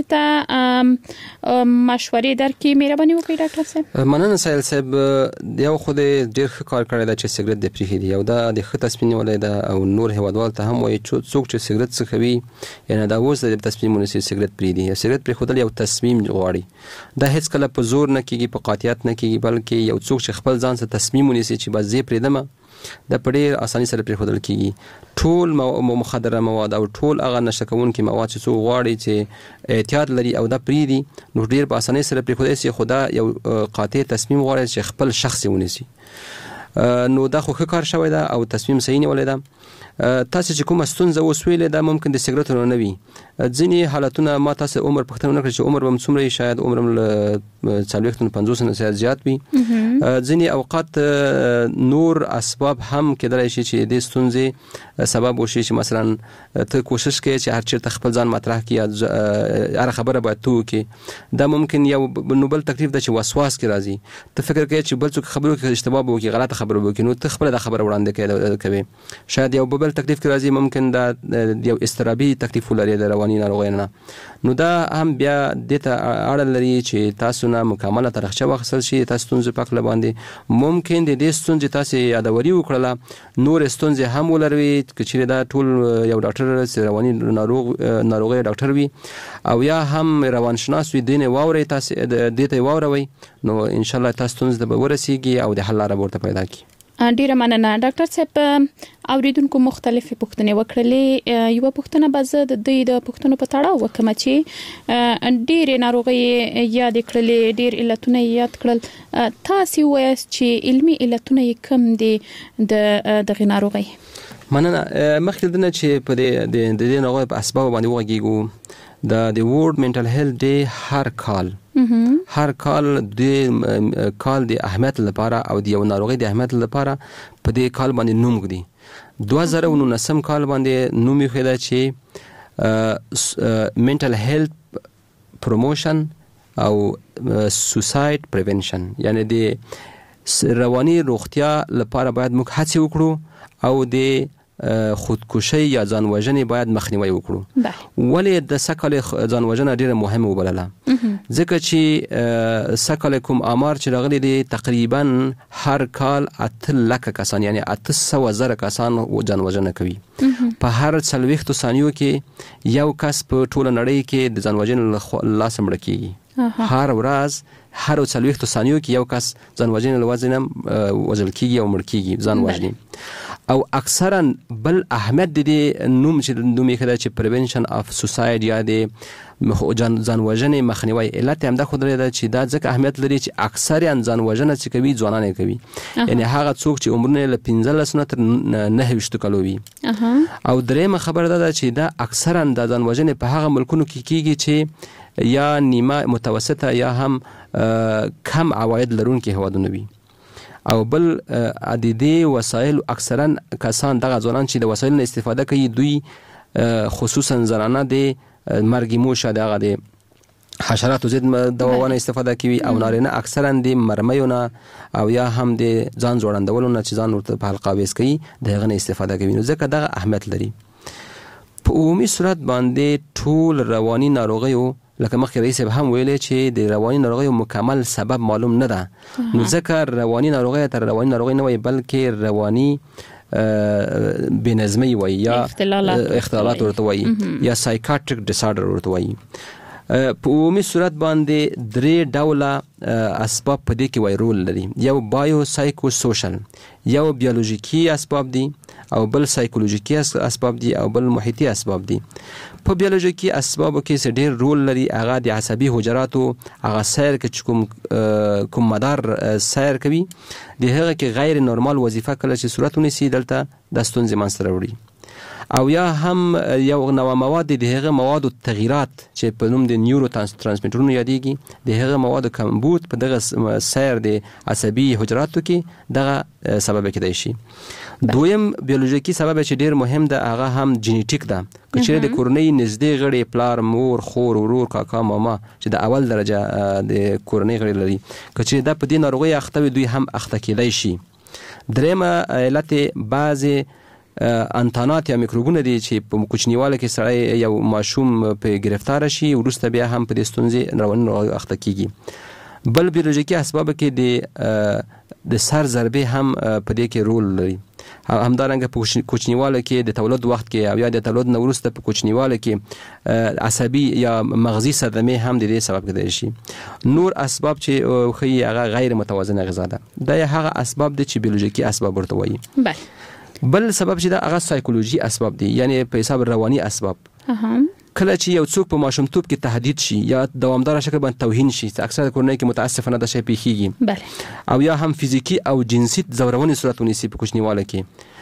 ته مشورې درکې. مهرباني وکړئ ډاکټر صاحب. مننه سایل صاحب. یو خو دې ډېر ښه کار کړی دا چې سیګریټ د پریخي دی او دا د ښه تصمیم ولې ده او نور هیوادوال ته هم وایي چې څوک چې سیګریټ څښوي یعنی دا اوس د تصمیم ونیسي سیګریټ پریدي. سیګریټ پرې خودل یو تصمیم غواړي. دا هیڅ کله په زور نه کیږي، په قاطعیت نه کیږي، بلکې یو څوک چې خپل ځان سره تصمیم ونیسي چې بس زه پریدم دا په ډېر اساني سره پرې خودل کیږي. ټول مخدره مواد او ټول هغه نشه کوونکي مواد چې څو غواړي چې احتیاط لري او دا پریدي نو ډېر په اساني سره پرې خودای سي. خدا یو قاطع تصمیم غواړي چې خپل شخص ونیسي. نو دا خو ښه کار شوی دا او تصمیم صحیح نیولې ده. تاسو چې کومه ستونزه اوس ویلې دا ممکن د سیګریټونو نه وي. ځینې حالتونه ما تاسو عمر پوښتنه نه کړې چې عمر به څومره شاید عمر له څلوېښت نه پنځوس نه زیات وي. ځینې اوقات نور اسباب هم کېدای شي چې د ستونزې سبب وشي چې مثلا ته کوشش کوې چې هر چیرته خپل ځان مطرح کړې یا هر خبره باید تو کې. دا ممکن یو نوبل تکلیف ده چې وسواس کې راځي. ته فکر کوې چې بل څوک خبرو کې اشتباه وکړي غلطه خبره وکړي نو ته خپل د خبره وړاندې کوي. شاید یو بل تکلیف کې راځي ممکن دا یو استرابي تکلیف ولري د رواني ناروغۍ نه. نو دا هم بیا د ته اړه لري چې تاسو نه مکمله تاریخچه واخیستل شي تاسو ستونزې په اړه باندې. ممکن د دې ستونزې تاسو یادوري وکړله نور ستونزې هم ولري چې دا ټول یو ډاکټر رواني ناروغ ناروغي ډاکټر وي او یا هم روانشناس وي دینه واوري تاسو د ته واوروي نو ان شاء الله تاسو ستونزې به ورسیږي او د حل لاره ورته پیدا کی. ډیره مننه ډاکټر صاحب. اوریدونکو مختلفې پوښتنې وکړلې. یو پوښتنه به زه د دوی د پوښتنو په تړاو وکم چې ډیره ناروغي یاد کړلې ډیر علتونه یاد کړل. تاسو وایست چې علمي علتونه کم دي د دغه ناروغي؟ مننه. مخکې دنه چې په دې د دې ناروغي په اسباب باندې وغږیږو د د ورلد منټل هیلث ډے هر کال هر کال د کال د اهمیت لپاره او د یو ناروغي د اهمیت لپاره په دې کال باندې نوم غدي. دوه زره و نهم کال باندې نوم یې خدا چې منټل هیلث پروموشن او سوساید پریونشن یعنی د رواني روغتیا لپاره باید موږ هڅه وکړو او د خودکشي یا ځان وژنې باید مخنیوي وکړو. ولې د سکل ځان وژنه ډیره مهمه وبلله؟ ځکه چې سکل کوم امر چې راغلي دي تقریبا هر کال اته لک کسان یعنی اته سوه زره کسان ځان وژنه کوي. په هر څلوېښتو ثانیو کې یو کس په ټوله نړۍ کې د ځان وژنې لاس مړ کیږي. هر ورځ هر څلوېښتو ثانیو کې یو کس ځان وژنې لوازم وژل کیږي او مړ کیږي ځان وژني. او اکثرا بل اهمیت د دې نوم چې نوم یې کړه چې پریونشن اف سوساید یا د ځان وژنې مخنیوي علت هم دا خو درې چې دا ځکه اهمیت لري چې اکثرا ځان وژنه چې کوي ځوانان کوي. یعنی هغه څوک چې عمرونه له پنځلس نه تر نهه ویشت کالو وي. او درېمه خبره ده چې دا اکثرا د ځان وژنې په هغه ملکونو کې کیږي چې یا نیمه متوسطه یا هم کم عواید لرونکي هوادونه وي. او بل عددي وسایل اکثرا کسان دغه ځوانان چې د وسایلو استفاده کوي دوی خصوصا زنانه د مرګ موشه دغه د حشراتو ضد دواوونه استفاده کوي او نارینه اکثرا د مرمیونه او یا هم د ځان جوړندولو نه چې ځان ورته په حلقه ویس کوي دغه نه استفاده کوي. نو ځکه دغه اهمیت لري. په عمومي صورت باندې ټول رواني ناروغیو لکه مخکې رئیس هم ویلې چې د رواني ناروغیو مکمل سبب معلوم نه ده. نو ځکه رواني ناروغي تر رواني ناروغي نه وي بلکې رواني بنظمي وي یا اختلالات ورته وي یا سایکاټریک ډیسارډر ورته وي. په عمومي صورت باندې درې ډوله اسباب په دې کې وای رول لري. یو بایو سایکو سوشل یو بیولوژیکی اسباب دي او بل سایکولوژیکی اسباب دي او بل محیطي اسباب دي. په بیولوژیکی اسبابو کې څه ډېر رول لري هغه د عصبي حجراتو هغه سیر کې کوم کوم مدار سیر کوي د هغه کې غیر نورمال وظیفه کله چې صورت ونیسي دلته د ستونزې منځته راوړي. او یا هم یو نوع مواد د هغه مواد تغییرات چې په نوم د نیورو ترانسمیټرونو یادېږي د هغه مواد کمبود په دغه سیر د عصبي حجراتو کې دغه سبب کېدای شي. دویم بیولوژیکی سبب چې ډیر مهم ده هغه هم جینیټیک ده. چې د کورنۍ نږدې غړي پلار مور خور ورور کاکا ماما چې د اول درجه د کورنۍ غړي لري چې دا په دې ناروغي اخته دوی هم اخته کېدای شي. درېمه علت بعضی انتانات یا میکروبونه دي چې په کوچنیواله کې سړی یو ماشوم په گرفتار شي وروسته بیا هم په دې ستونزې رواني اخته کیږي. بل بیولوژیکی اسباب کې د د سر ضربې هم په دې کې رول لري. همدارنګه په کوچنیواله کې د تولد وخت کې او یا د تولد نه وروسته په کوچنیواله کې عصبي یا مغزي صدمه هم د دې سبب کېدای شي. نور اسباب چې خو هغه غیر متوازنه غذا ده دا هغه اسباب دي چې بیولوژیکی اسباب ورته وایي. بله بل سبب چې دا هغه سایکولوژي اسباب دي یعنی په حساب رواني اسباب. کله چې یو څوک په ماشومتوب کې تهدید شي یا دوامدار شکل باندې توهین شي اکثر کورنۍ کې متاسفانه دا شی پیښیږي. بله او یا هم فزیکی او جنسي زورونې صورت ونیسي په کوچنیواله کې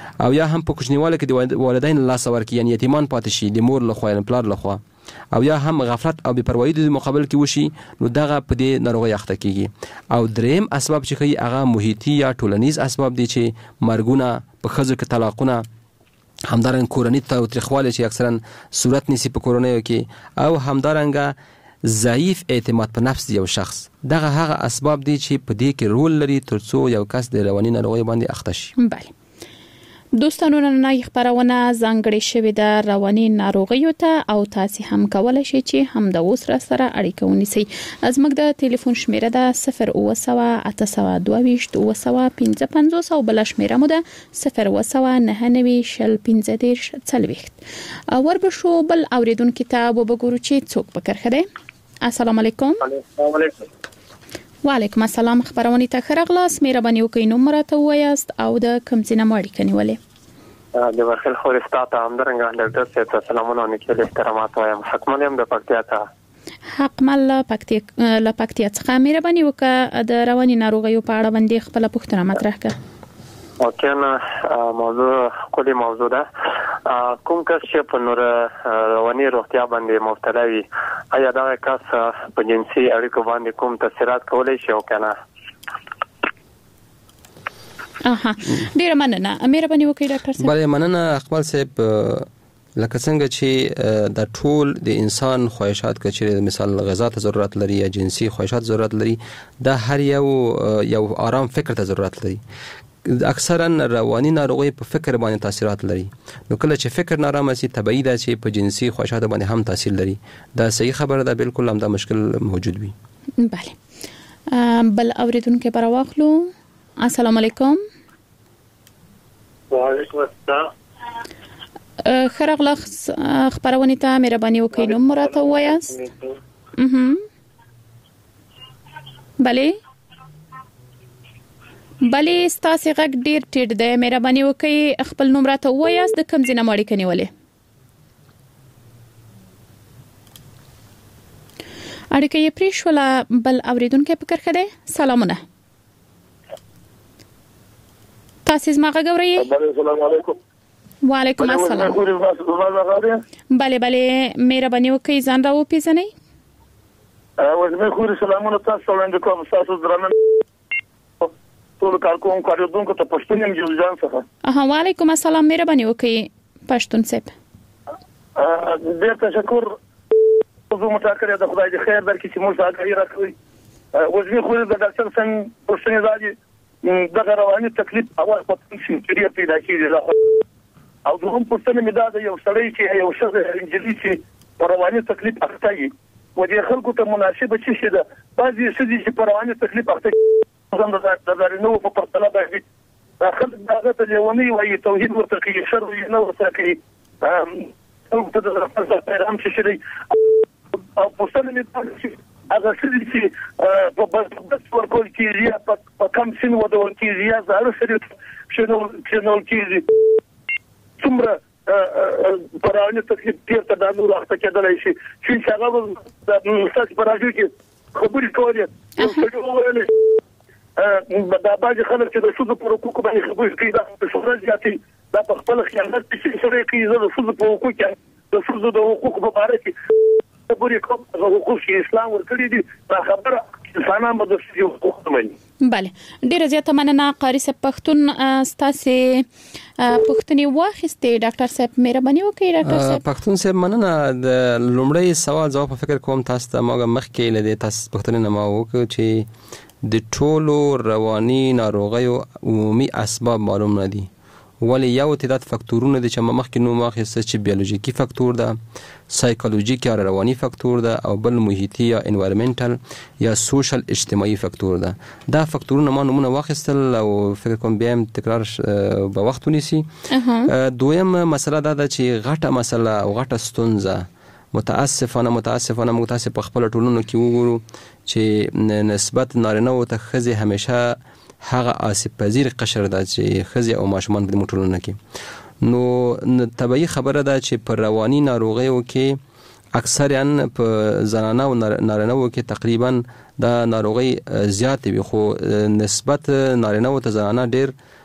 او یا هم په کوچنیواله کې د والدین لاس ورکړي، یعنی یتیمان پاتې شي د مور لخوا یا پلار لخوا، او یا هم غفلت او بې پروایی د مقابل کې وشي، نو دغه په دې ناروغي اخته کیږي. او دریم اسباب چې کوي هغه محیطي یا ټولنیز اسباب دي، چې مرګونه په ښځو کې، طلاقونه، همدارنګه کورنۍ تاوتریخوالی چې اکثرا صورت نیسي په کورنیو کې، او همدارنګه ضعیف اعتماد په نفس یو شخص. دغه هغه اسباب دي چې په دې کې رول لري ترڅو یو کس د رواني ناروغۍ باندې اخته شي. بله دوستانو، نننۍ خبرونه ځانګړې شوې ده رواني ناروغیو ته، او تاسو هم کولای شئ چې هم د اوس را سره اړیکه ونیسئ. زموږ د ټلیفون شمیره ده صفر اوه سوه اته سوه دوه ویشت اوه سوه پنځه پنځوس، او بل شمیره مو ده صفر اوه سوه نهه نوي شل پنځه دېرش څلوېښت. وربشو بل اوریدونکو ته وبګورو چې څوک په کرخه دی. السلام علیکم. السلام علیکم. وعلیکم السلام. خبرونه ته خرغلاس مهرباني وکړئ نو مرته وایاست او د کوم ځای نه مړی کنيولې. د ورخل خورستا ته همدارنګه ډاکټر صاحب ته سلامونه نیکل احترامات وایم. حکمل هم د پکتیا ته حکمل پکتیا ل پکتیا څخه مهرباني وکړه د رواني ناروغیو په اړه باندې خپل پوښتنه مطرح کړه. اوکې، موضوع کلی موضوع ده. کوم کس چې په نور رواني روغتیا باندې مبتلا وي، آیا دا کس په جنسي اړیکو باندې کوم تاثیرات کولای شي او کنه؟ اها، ډیر مننه. مهرباني وکړئ ډاکټر صاحب. بله مننه اقبال صاحب. لکه څنګه چې د ټول د انسان خواهشات کچې مثال غذا ته ضرورت لري یا جنسي خواهشات ضرورت لري، دا هر یو یو آرام فکر ته ضرورت لري. اکثرا رواني ناروغي په فکر باندې تاثیرات لري، نو کله چې فکر نارامه سي طبيعي ده چې په جنسي خواهشات باندې هم تاثیر لري. دا صحیح خبره ده، بالکل هم دا مشکل موجود وي. بله بل اوریدونکو پر واخلو. السلام علیکم. وعلیکم السلام. خرغلخ خبرونه ته مهرباني وکړئ نو مرته وایاست. اها بله بله ستاسو غږ ډیر ټیټ دی، مهرباني وکړئ خپل نوم راته ووایاست د کوم ځای نه مړی کنيولې. اړیکه یې پرې شوله. بل اوریدونکو په کرخه دی. سلامونه، تاسو زما غږ اورئ؟ السلام علیکم. وعلیکم السلام. بله بله مهرباني وکړئ ځان را وپیژنئ. وزمه خوري سلامونه تاسو وړاندې کوم. تاسو درنه ټول کار کوم کاریدونکو ته پښتون یم جوړجان څخه. اها وعلیکم السلام. مهرباني وکړئ پښتون صاحب. ډیر تشکر. زه متشکر یم، خدای دې خیر درکړي چې موږ ساګری راکړي. وزمه خوري د ډاکټر څنګه پښتون راځي دغه رواني تکلیف اول په تنشن کې پیدا کیږي. او دوهم پښتون مې دا د یو سړی چې یو شخص انجلي چې په رواني تکلیف اخته وي، و دې خلکو ته مناسبه چې شه ده. بعضي څه چې په رواني تکلیف اخته څنګه د دارینو په پرتله باندې خلک دغه ته لیونی وایي، توحید ورته کوي، شر یې نه ورته کوي، او ته د خپل پیغام چې شری او پښتون مې هغه څه چې په بس ورکول کېږي په کم سن ودول کېږي، زاره سره شنو شنو کېږي څومره پرانه تکلیف تیر ته د نور وخت کېدلای شي چې هغه د مستقبل پراجو کې خبرې کولې یو څه وویل. دا باج خلک چې د سود په حقوق باندې خبرې کوي، دا په شورا ځاتي دا په خپل خیانت چې سره کوي. زه د سود په حقوق کې د سود د حقوق په اړه کې خبرې کوم. حقوق چې اسلام ورکړي دي، دا خبره انسانان به د حقوق مني. بله ډیره زیاته مننه قاری صاحب. پښتون ستاسو پښتني واخستې ډاکټر صاحب، مهرباني وکړئ ډاکټر صاحب. پښتون صاحب مننه. د لومړی سوال جواب فکر کوم تاسو ته موږ مخکې لدې تاسو پښتني نه ما وکړو چې د ټولو رواني ناروغیو عمومي اسباب معلوم نه دي، ولی یو تعداد فاکتورونه دي چې مخکې نو ماخصه چې بیولوژیکي فاکتور ده، سایکولوژیک یا رواني فاکتور ده، او بل محیطي یا انوایرمنټل یا سوشل اجتماعي فاکتور ده. دا فاکتورونه ما نمونه واخیستل او فکر کوم بیا هم تکرار به وخت ونیسي. دویم مسله دا ده چې غټه مسله او غټه ستونزه متاسفانه متاسفانه موږ تاسو په خپل ټولنو کې وګورو چې نسبت نارینه او ته خزي همیشه هغه آسیب پذیر قشر ده چې خزي او ماشومان په ټولنو کې. نو طبيعي خبره ده چې په رواني ناروغیو کې اکثرا په زنانه او نارینه کې تقریبا دا ناروغي زیات وي، خو نسبت نارینه او ته زنانه ډیر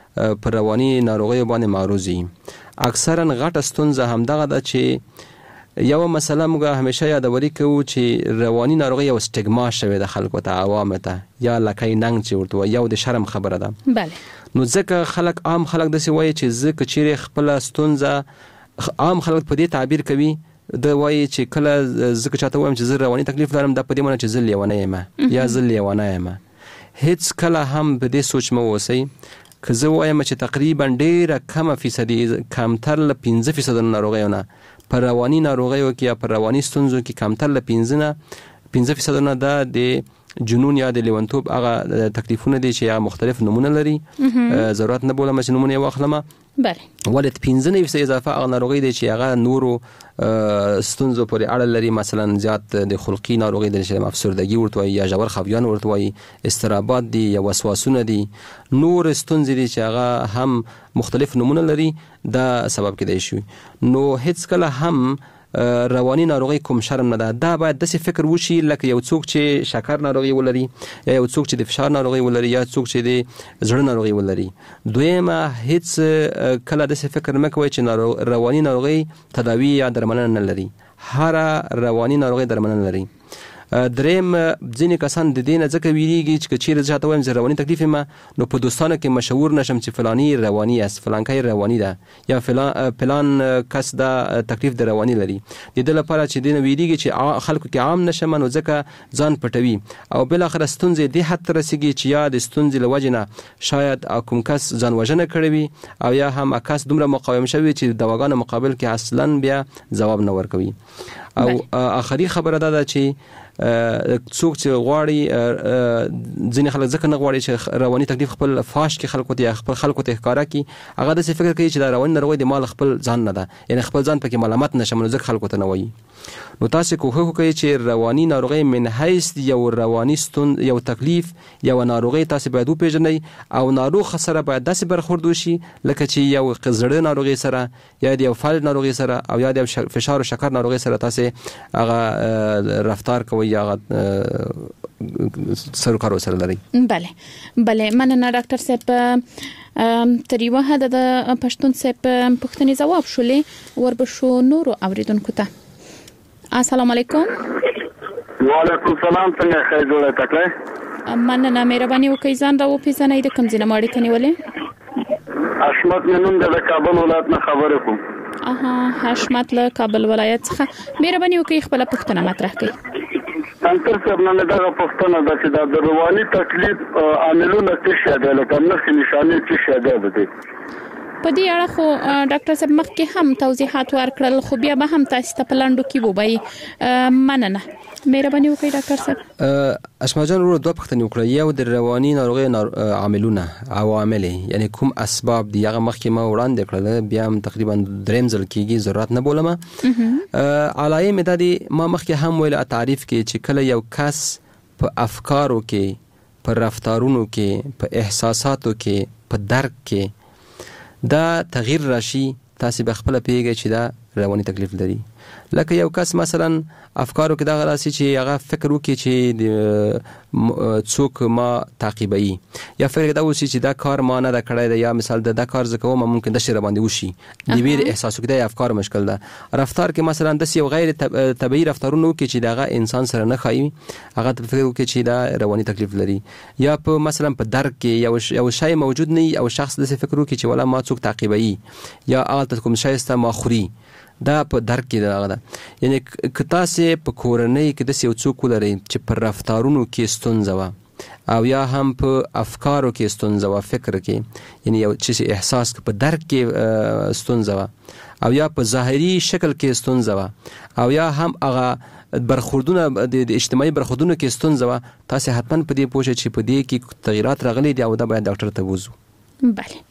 پر رواني ناروغي باندې معروضي. اکثرا غټه ستونزه همدغه ده چې یو مسله موږ همیشه یادوري کوو چې رواني ناروغي یو سټیګما شوی د خلکو ته، عوام ته، یا لکۍ ننګ چې ورته یو د شرم خبره ده. بله. نو ځکه خلک عام خلک داسې وایي چې زه که چیرې خپله ستونزه، عام خلک په دې تعبیر کوي د وایي چې کله زه که چاته وایم چې زه رواني تکلیف لرم، دا په دې معنی چې زه لیونی یم یا زه لیونه یم. هیڅ کله هم په دې سوچ مه اوسئ. که زه وایم چې تقریبا ډیره کمه فیصدي، کمتر له پنځه فیصده ناروغیونه پر رواني ناروغیو کې یا پر رواني ستونزو کې کمتر له پنځه نه پنځه فیصده نه دا د جنون یا د لیونتوب هغه تکلیفونه دي چې هغه مختلف نمونه لري. ضرورت نه بولم چې نمونه یې واخلم. بله. ولې پنځه نوي فیصده اضافه هغه ناروغي دی چې هغه نورو ستونزو پورې اړه لري، مثلا زیات د خلقي ناروغي دی چې افسردګي ورته وایي یا ژور خفګان ورته وایي، اضطرابات دي یا وسواسونه دي، نور ستونزې دي چې هغه هم مختلف نمونه لري، دا سبب کېدای شي. نو هیڅ کله هم رواني ناروغي کوم شرم نه ده. دا باید داسې فکر وشي لکه یو څوک چې شکر ناروغي ولري یا یو څوک چې د فشار ناروغي ولري یا څوک چې د زړه ناروغي ولري. دویمه، هیڅ کله داسې فکر مه کوئ چې رواني ناروغي تداوی یا درملنه نه لري. هر رواني ناروغي درملنه لري. دریم، ځینې کسان د دې نه ځکه ویریږي چې چیرې زه چاته وایم زه رواني تکلیف یم، نو په دوستانو کې مشهور نشم چې فلانی رواني است، فلانکی رواني ده، یا فلان فلان کس دا تکلیف د رواني لري. د دې لپاره چې دې نه ویریږي چې خلکو کې عام نشم، نو ځکه ځان پټوي او بل اخر ستونزې دې حد ته رسیږي چې یا د ستونزې له وجې نه شاید کوم کس ځان وژنه کړې وي او یا هم کس دومره مقاوم شوی چې د دواګانو مقابل کې اصلا بیا ځواب نه ورکوي. او آخري خبره ده چې څوک چې غواړي، ځینې خلک ځکه نه غواړي چې رواني تکلیف خپل فاش کې خلکو ته خپل خلکو ته ښکاره کړي، هغه داسې فکر کوي چې دا رواني ناروغي د مال خپل ځان نه ده، یعنی خپل ځان پکې ملامت نشم، نو ځکه خلکو ته نه وایي. نو تاسو کوښښ وکړئ چې رواني ناروغي من حیث یو رواني ستون یو تکلیف یو ناروغي تاسو باید وپېژنئ او ناروغ سره باید داسې برخورد وشي لکه چې یو زړه ناروغي سره یا د یو فلج ناروغي سره او یا د فشار او شکر ناروغي سره تاسو هغه رفتار کوئ یا سرکار سره لري. بله بله، مننه ډاکټر صاحب. تر یوه حده د پښتون صاحب پوښتنې ځواب شولې، وربشو نورو اوریدونکو ته. السلام علیکم. وعلیکم السلام. څنګه ښه جوړه تکله؟ مننه، مهرباني وکړئ ځان را وپېژنئ، د کوم ځای نه مو اړیکه نیولې؟ حشمت مې نوم دی، د کابل ولایت نه خبرې کوم. اها، حشمت له کابل ولایت څخه. مهرباني وکړئ خپله پوښتنه مطرح کړئ. ډاکټر صاحب، نن دغه پوښتنه ده چې د رواني تکلیف عاملونه څه شي دي، لکه نښې نښانې څه شي دي؟ په دې اړه خو ډاکټر صاحب مخکې هم توضیحات ورکړل، خو بیا به هم تاسو ته په لاندو کې ووایي. مننه، مهرباني وکړئ ډاکټر صاحب. اسما جان ورو دوه پوښتنې وکړه. یو د رواني ناروغي عاملونه، عوامل، یعنی کوم اسباب دي، هغه مخکې ما وړاندې کړل، بیا هم تقریبا دریم ځل کېږي، ضرورت نه بولم. علایم دا دي ما مخکې هم ویل تعریف کې چې کله یو کس په افکارو کې، په رفتارونو کې، په احساساتو کې، په درک کې دا تغییر راشي، تاسو به خپل پیږئ چې دا رواني تکلیف لري. لکه یو کس مثلا افکارو کې دا راسي چې هغه فکر وکړي چې څوک ما تعقیبوي، یا فکر دا وشي چې دا کار ما نه دا کړی دی، یا مثال دا کار زه کوم ممکن د شر باندې وشي، د ویر احساس وکړي، دا افکار مشکل ده. رفتار کې مثلا د یو غیر طبيعي رفتارونه وکړي چې دا انسان سره نه خایي، هغه فکر وکړي چې دا رواني تکلیف لري. یا په مثلا په درک کې یو یو شی موجود نه او شخص د فکر وکړي چې ولا ما څوک تعقیبوي یا هغه کوم شی است ما خوري، دا په درک کې دا ده. یعنی که تاسو په کورنۍ کې د یو څوک ولرئ چې په رفتارونو کې ستونزه وه او یا هم په افکارو کې ستونزه وه، فکر کې، یعنی یو چې احساس په درک کې ستونزه وه او یا په ظاهري شکل کې ستونزه وه او یا هم هغه برخوردونه د اجتماعي برخوردونو کې ستونزه وه، تاسو حتما په دې پوه شئ چې په دې کې تغیرات راغلي دي او دا باید ډاکټر ته وځو. بله،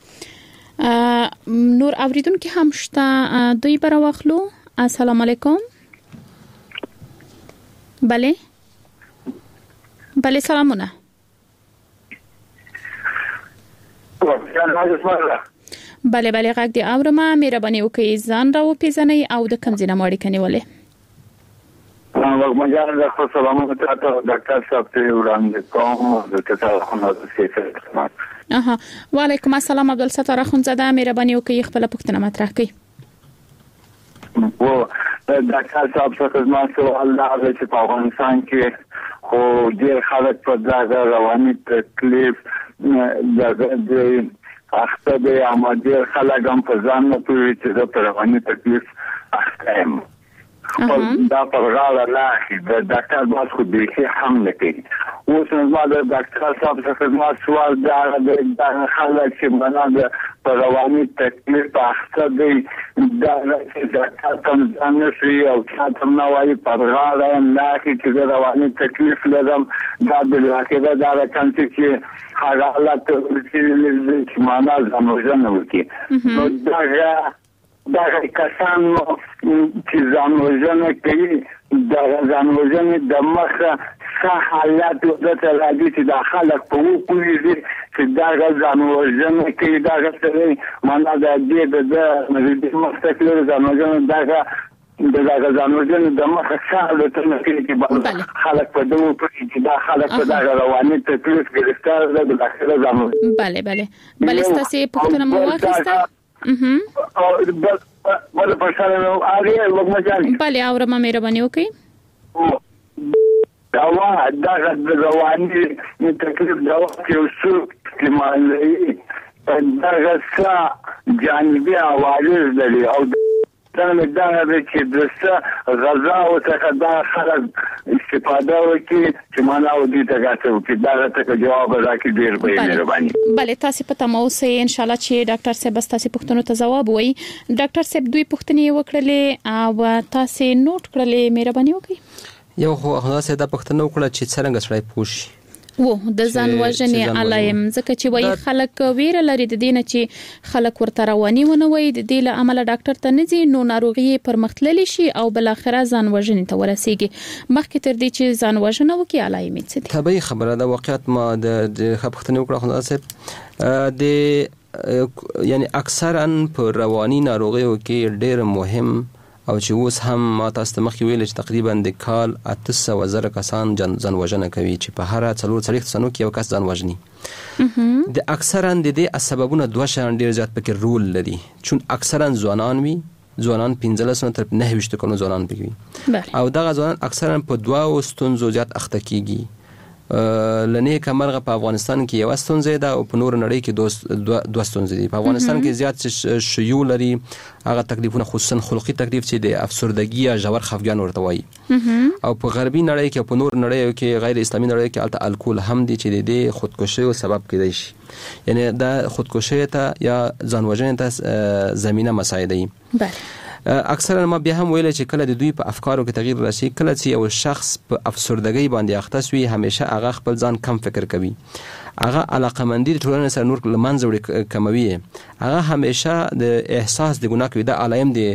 نور اوریدونکو هم شته، دوی بر واخلو. السلام علیکم. بله بله، سلامونه. بله بله، غږ دی اورم. مهرباني وکړئ ځان را وپېژنئ او د کوم ځای نه مو اړیکه نیولې؟ وګمجان د سلامونه تاسو ډاکټر صاحب ته وړاندې کوم، د تاسو خدمت اها وعلیکم السلام عبدالستار اخوندزاده مهرباني وکړئ خپل پوښتنه مطرح کړئ. و ډاکټر صاحب څه ما سوال دا چې په افغانستان کې خو ډېر خلک په دغه رواني تکلیف د اخته د اماده خلک هم په ځان نه پوهېږي چې د رواني تکلیف اخته یم. دا پر غاړه لاخي د ډاکټر باز خو بیخي هم نه کوي. اوس نو د ډاکټر صاحب څخه ما سوال دا د خلک چې معنا د پر رواني تکلیف اخته دی دا چې ډاکټر تم ځان نشي او تاسو نو وايي پر غاړه لاخي چې د رواني تکلیف لرم دا د راکړه دا راځي چې هغه حالت چې معنا زموږ نه وکي. نو دا دا کسان چې ځانوژنه کوي دا ځانوژنه د مخه څه حالات د تلادي چې د خلک په وکړي چې دا ځانوژنه کوي دا څه معنا د دې د د مستقل ځانوژنه دا د ځانوژنه د مخه څه حالات نه کوي چې خلک په دغه چې دا خلک په دغه رواني تکلیف گرفتار دي د اخر ځانوژنه. bale bale bale ستاسو پوښتنه مو واخیسته. او بل بل په شان نو اړه وګمځي. bale اورم مهرباني وکړئ. دا وا دا د رواني تکلیف دا یو څه استعمالي دا څه جانبي عوارض لري او دا دا چې د څه غذا او څه دا خلک استفاده وکړي چې معنا او دې ته غاټو چې دا ته جواب راکړي ډیر به مهرباني. bale تاسو په تمه اوسئ ان شاء الله چې ډاکټر صاحب تاسو پوښتنو ته جواب وایي. ډاکټر صاحب دوی پوښتنې وکړلې او تاسو نوٹ کړلې مهرباني وکړئ. یو خو هغه څه دا پوښتنه وکړه چې څنګه سړی پوښي و د ځان وژنې علایم ځکه چې وایي خلک ویره لري د دې نه چې خلک ورته رواني ونه وي د دې له عمله ډاکټر ته نه ځي نو ناروغي پرمختللی شي او بل اخره ځان وژنې ته ورسیږي. مخکې تر دې چې ځان وژنه وکړي علایم څه دي؟ طبيعي خبره ده. واقعیت ما د خپختنه وکړه خو صاحب د یعنی اکثرا په رواني ناروغیو کې ډېر مهم او چې اوس هم ما تاسو ته مخکې ویل چې تقریبا د کال اته سوه زره کسان ځان وژنه کوي چې په هر څلور څلوېښت سنو کې یو کس ځان وژني. د اکثرا د دې سببونه دوه شان ډېر زیات پکې رول لري چون اکثرا ځوانان وي ځوانان پنځلس نه تر نهه ویشت کلونو ځوانان پکې او دغه ځوانان اکثرا په دوه ستونزو زیات اخته کیږي. لنه کمرغه په افغانستان کې یو ستونزه ده او په نور نړۍ کې دوه دوه ستونزې دي. په افغانستان کې زیات شیوع لري هغه تکلیفونه خصوصا خلقي تکلیف چې د افسردګي یا ژور خفګان ورته وایي او په غربي نړۍ کې په نور نړۍ کې غیر اسلامي نړۍ کې البته الکول هم دي چې د خودکشي او سبب کېدای شي یعنی دا خودکشي ته یا ځان وژنې ته زمينه مساعدي. بله اکثرا ما بیا هم ویل چې کله د دوی په افکارو کې تغییر راشي کله چې یو شخص په افسردګۍ باندې اخته شوی همیشه هغه خپل ځان کم فکر کوي هغه علاقمندي د ټولنې سره نور لمنځه وړي کموي هغه همیشه د احساس د ګناه کوي د علایم د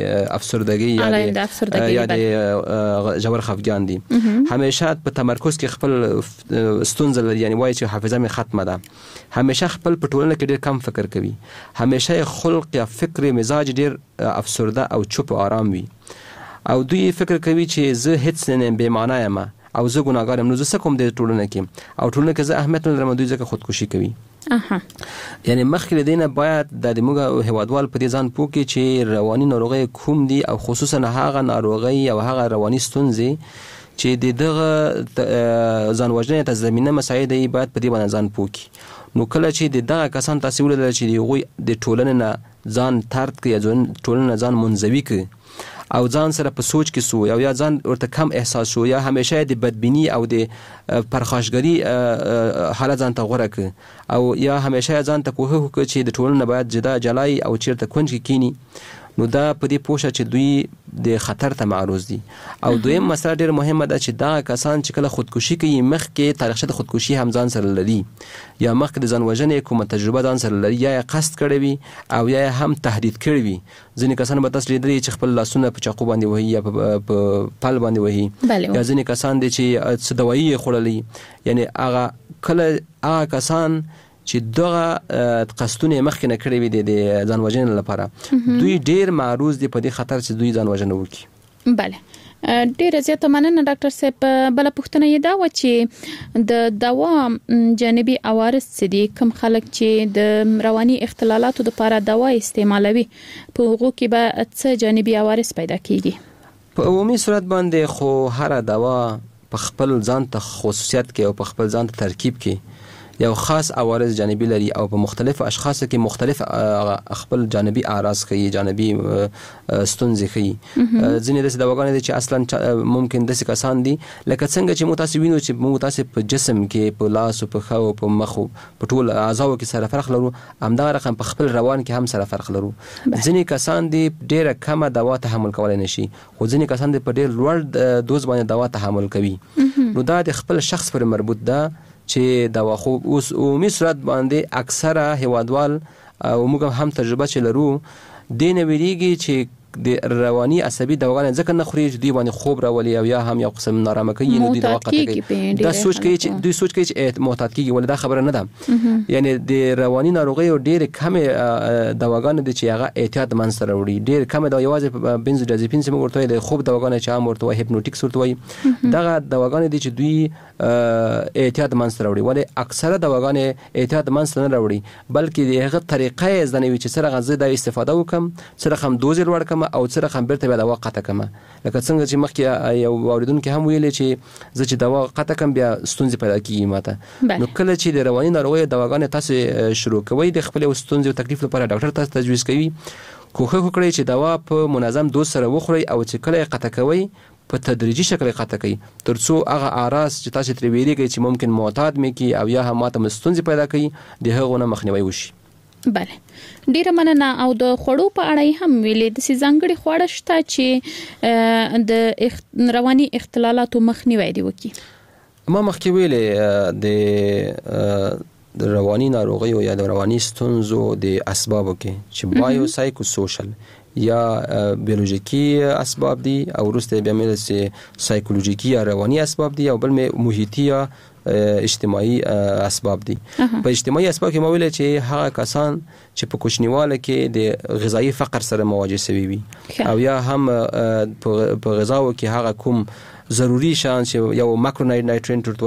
افسردګۍ یا د ژور خفګان دي همیشه په تمرکز کې خپل ستونزه لري یعنی وایي چې حافظه مې ختمه ده همیشه خپل په ټولنه کې ډېر کم فکر کوي همیشه خلق یا فکر مزاج ډېر افسرده او چوپ او آرام وي او دوی فکر کوي چې زه هیڅ نه بې معنا یم او زه ګناګار یم نو زه څه کوم د ټولنه کې او ټولنه کې زه اهمیت نه لرم دوی ځکه خودکشي کوي. اها یعنی مخکې دینه باید د موږ هوادوال په دې ځان پوکي چې رواني ناروغي کوم دي او خصوصا هغه ناروغي او هغه رواني ستونزې چې د دغه ځان وژنې ته زمينه مساعده باید په دې باندې ځان پوکي. نو کله چې د دغه کسان تاسو ولر چې دی د ټولنې نه ځان ترد کوي ځان ټولنه ځان منزوي کوي او ځان سره په سوچ کې سو یا ځان ورته کم احساس شو یا همیشه د بدبینی او د پرخاشګری حالت ځان ته غوړه کوي او یا همیشه ځان ته کوه کوي چې د ټولنه باید جدا جلای او چیرته کونج کې کینی نو دا په دې پوښه چې دوی د خطر ته معرض دي او دویم مسله ډېر مهمه ده چې دا کسان چې کله خودکشي کوي مخکې تاریخچه د خودکشي هم ځان سره لري یا مخکې د ځان وژنې کومه تجربه ځان سره لري یا قصد کړی وي او یا هم تهدید کړی وي. ځینې کسان به تاسو لیدلي چې خپل لاسونه په چاقو باندې وهي یا په پل باندې وهي یا ځینې کسان دي چې څه دوايي خورلي یعنی هغه کله هغه کسان چې دغه قصدونه مخکې نه کړی وي د ځان وژنې لپاره دوی ډېر معروض دي په دې خطر چې دوی ځان وژنه وکړي. بله ډیره زیاته مننه ډاکټر صاحب. بل پوښتنه یې دا و چې د دوا جانبي عوارض څه دي؟ کوم خلک چې د رواني اختلالاتو لپاره دوا استعمالوي په هغو کې به څه جانبي عوارض پیدا کیږي؟ په عمومي صورت باندې خو هر دوا په خپل ځان ته خصوصیت کې او په خپل ځان ته ترکیب کې یو خاص عوارض جانبي لري او په مختلف اشخاصو کې مختلف خپل جانبي اعراض کوي، جانبي ستونزې کوي. ځینې داسې دواګانې دي چې اصلا ممکن داسې کسان دي لکه څنګه چې متاسو وینو چې موږ تاسو په جسم کې په لاس او په خو په مخ په ټول اعضاو کې سره فرق لرو، همدغه رقم په خپل روان کې هم سره فرق لرو. ځینې کسان دي ډېره کمه دوا تحمل کولای نشي، خو ځینې کسان دي په ډېر لوړ دوز باندې دوا تحمل کوي. نو دا د خپل شخص پر مربوط ده چې دوا خو اوس عمومي صورت باندې اکثره هیوادوال او موږ هم تجربه چې لرو دې نه ویریږي چې د رواني عصبي دواګانې ځکه نه خوري چې دوی باندې خوب راولي او یا هم یو قسم نارامه کوي، نو دوی دوا قطع کوي. دا سوچ کوي چې دوی سوچ کوي چې محتاط کیږي، ولې دا خبره نه ده. یعنی د رواني ناروغیو ډېر کم دواګانې دي چې هغه احتیاط منځته راوړي. ډېر کم دا یوازې بنزودازپین چې موږ ورته د خوب دواګانې چې عام ورته وایي هیپنوټیکس ورته وایي، دغه دواګانې دي چې دوی احتیاط منځته راوړي، ولې اکثره دواګانې احتیاط منځته نه راوړي بلکې دغه طریقه یې زده نه وي چې سره غزه د استفاده وکم، سره هم دوز لوړ کم او سره هم بیرته به دوا قطع کم. لکه څنګه چې مخکې یو اوریدونکو هم ویلې چې زه چې دوا قطع کم بیا ستونزې پیدا کیږي ماته. نو کله چې د رواني ناروغیو دواګانې تاسو شروع کوئ د خپل ستونزې او تکلیف لپاره ډاکټر تاسو تجویز کوي، کوښښ وکړئ چې دوا په منظم دوز سره وخورئ او چې کله قطع کوئ په تدریجي شکل قطع کوي ترڅو هغه اعراض چې تاسو ترې ویریږئ چې ممکن معتاد مې کی او یا هم ماته ستونزې پیدا کوي د هغو نه مخنیوي وشي. بله، ډیره مننه. او د خوړو په اړه هم ویلې د ځانګړي خواړه شته چې د رواني اختلالاتو مخنیوي دی وکي. ما مخکې ویلې د د رواني ناروغیو یا د رواني ستونزو د اسبابو کې چې بایو سایکو سوشل یا بیولوژیکی اسباب دي او وروسته بیا مې چې سایکولوژیکی یا رواني اسباب دي او بل مې محیطي یا اجتماعي اسباب دي. په اجتماعي اسباب کې ما ویل چې هغه کسان چې په کوچنیواله کې د غذایی فقر سره مواجه شوي وي او یا هم په غذاو کې هغه کوم ضروری شان چې یو ماکرو نایټرینټ ورته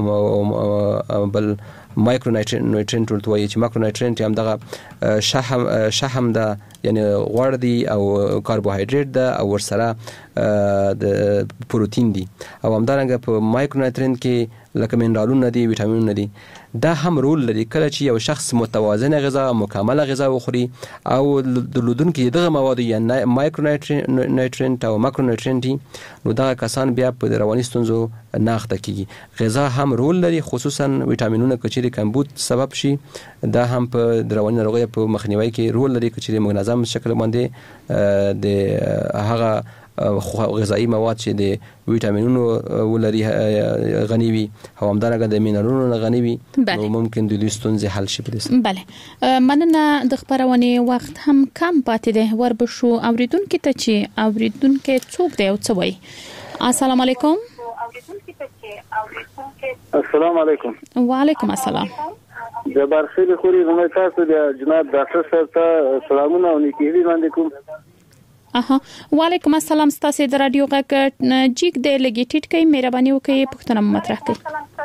وایي بل مایکرو نایټرینټ ورته وایي چې ماکرو نایټرینټ هم دغه شحم شحم ده یعنی غوړ دي او کاربوهایډریټ ده او ورسره د پروتین دي او همدارنګه په مایکرو نایټرینټ کې لکه منرالونه دي، ویټامینونه دي. دا هم رول لري کله چې یو شخص متوازنه غذا مکمله غذا وخوري او د لودونکو دغه مواد یا مایکرو نایټرینټ او ماکرو نایټرینټ نو دا کسان بیا په رواني ستونزو نه اخته کیږي. غذا هم رول لري خصوصا ویټامینونه کچېري کمبود سبب شي، دا هم په رواني ناروغیو په مخنیوي کې رول لري کچېري منظم شکل باندې د هغه غذایی مواد چې د ویټامینونو ولري غني وي او همدارنګه د مینرالونو غني وي نو ممکن د ستونزې حل شي. بله مننه. د خبرونې وخت هم کم پاتې دی، وربشو اوریدونکو ته چې اوریدونکو څوک دی او څه وایي. السلام علیکم. السلام علیکم. وعلیکم السلام. جبار خیلی خوري زموږ تاسو د جناب ډاکټر صاحب ته سلامونه او نیکي باندې کوم. اها وعلیکم السلام. ستاسو د رادیو غږ جیګ د لګیټډ کې مهرباني وکړئ پښتنه مطرح کړئ.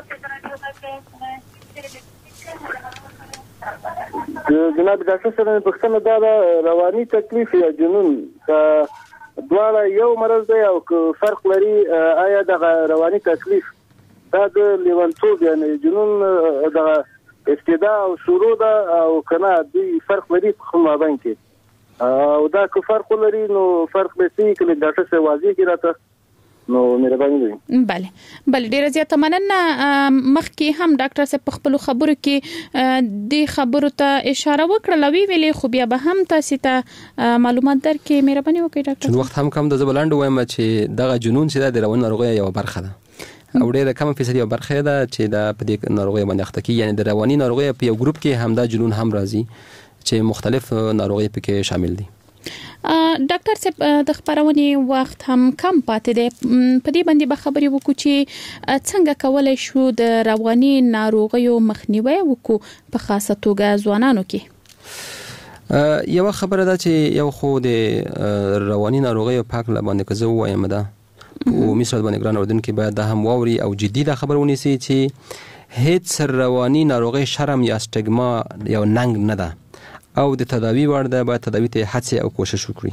جناب ډاکټر صاحب پښتنه دا رواني تکلیف یا جنون دواړه یو مرض دی او فرق لري؟ آیا د رواني تکلیف دا د لیونتوب یعنی جنون د ابتدا او شروع ده او کنه دوی فرق لري په خپل مابین کې او دا که فرق لري نو فرق به سي کله ډاکټر صاحب واضح کړه ته نو مهرباني وکړئ. بله بله ډیره زیاته مننه. مخکې هم ډاکټر صاحب په خپل خبرو کې د خبرو ته اشاره وکړه لوي ویلې خو بیا به هم تاسو ته معلومات درکې مهرباني وکړئ ډاکټر. وخت هم کم د زبلاند وایم چې دغه جنون چې د رواني ناروغیو یو برخه ده او ډیره کم فیصدي برخه ده چې د په دې ناروغیو باندې اخته کی، یعنی د رواني ناروغیو په یو ګروپ کې هم دا جنون هم راځي چې مختلف ناروغي پکې شامل دي. ډاکټر صاحب د خبرونې وخت هم کم پاتې دی، په دې باندې به خبرې وکړو چې څنګه کولای شو د رواني ناروغیو مخنیوي وکړو په خاصه توګه ځوانانو کې. یو خبره ده چې یو خو د رواني ناروغیو پاک لباندې که زه وایم ده او مثال باندې ګران اوردونکو باید دا هم واوري او جدي دا خبر ونیسي چې هیڅ رواني ناروغي شرم یا سټیګما یا ننګ نه ده او د تداوی وړ ده، باید تداوی ته هڅه او کوشش وکړي.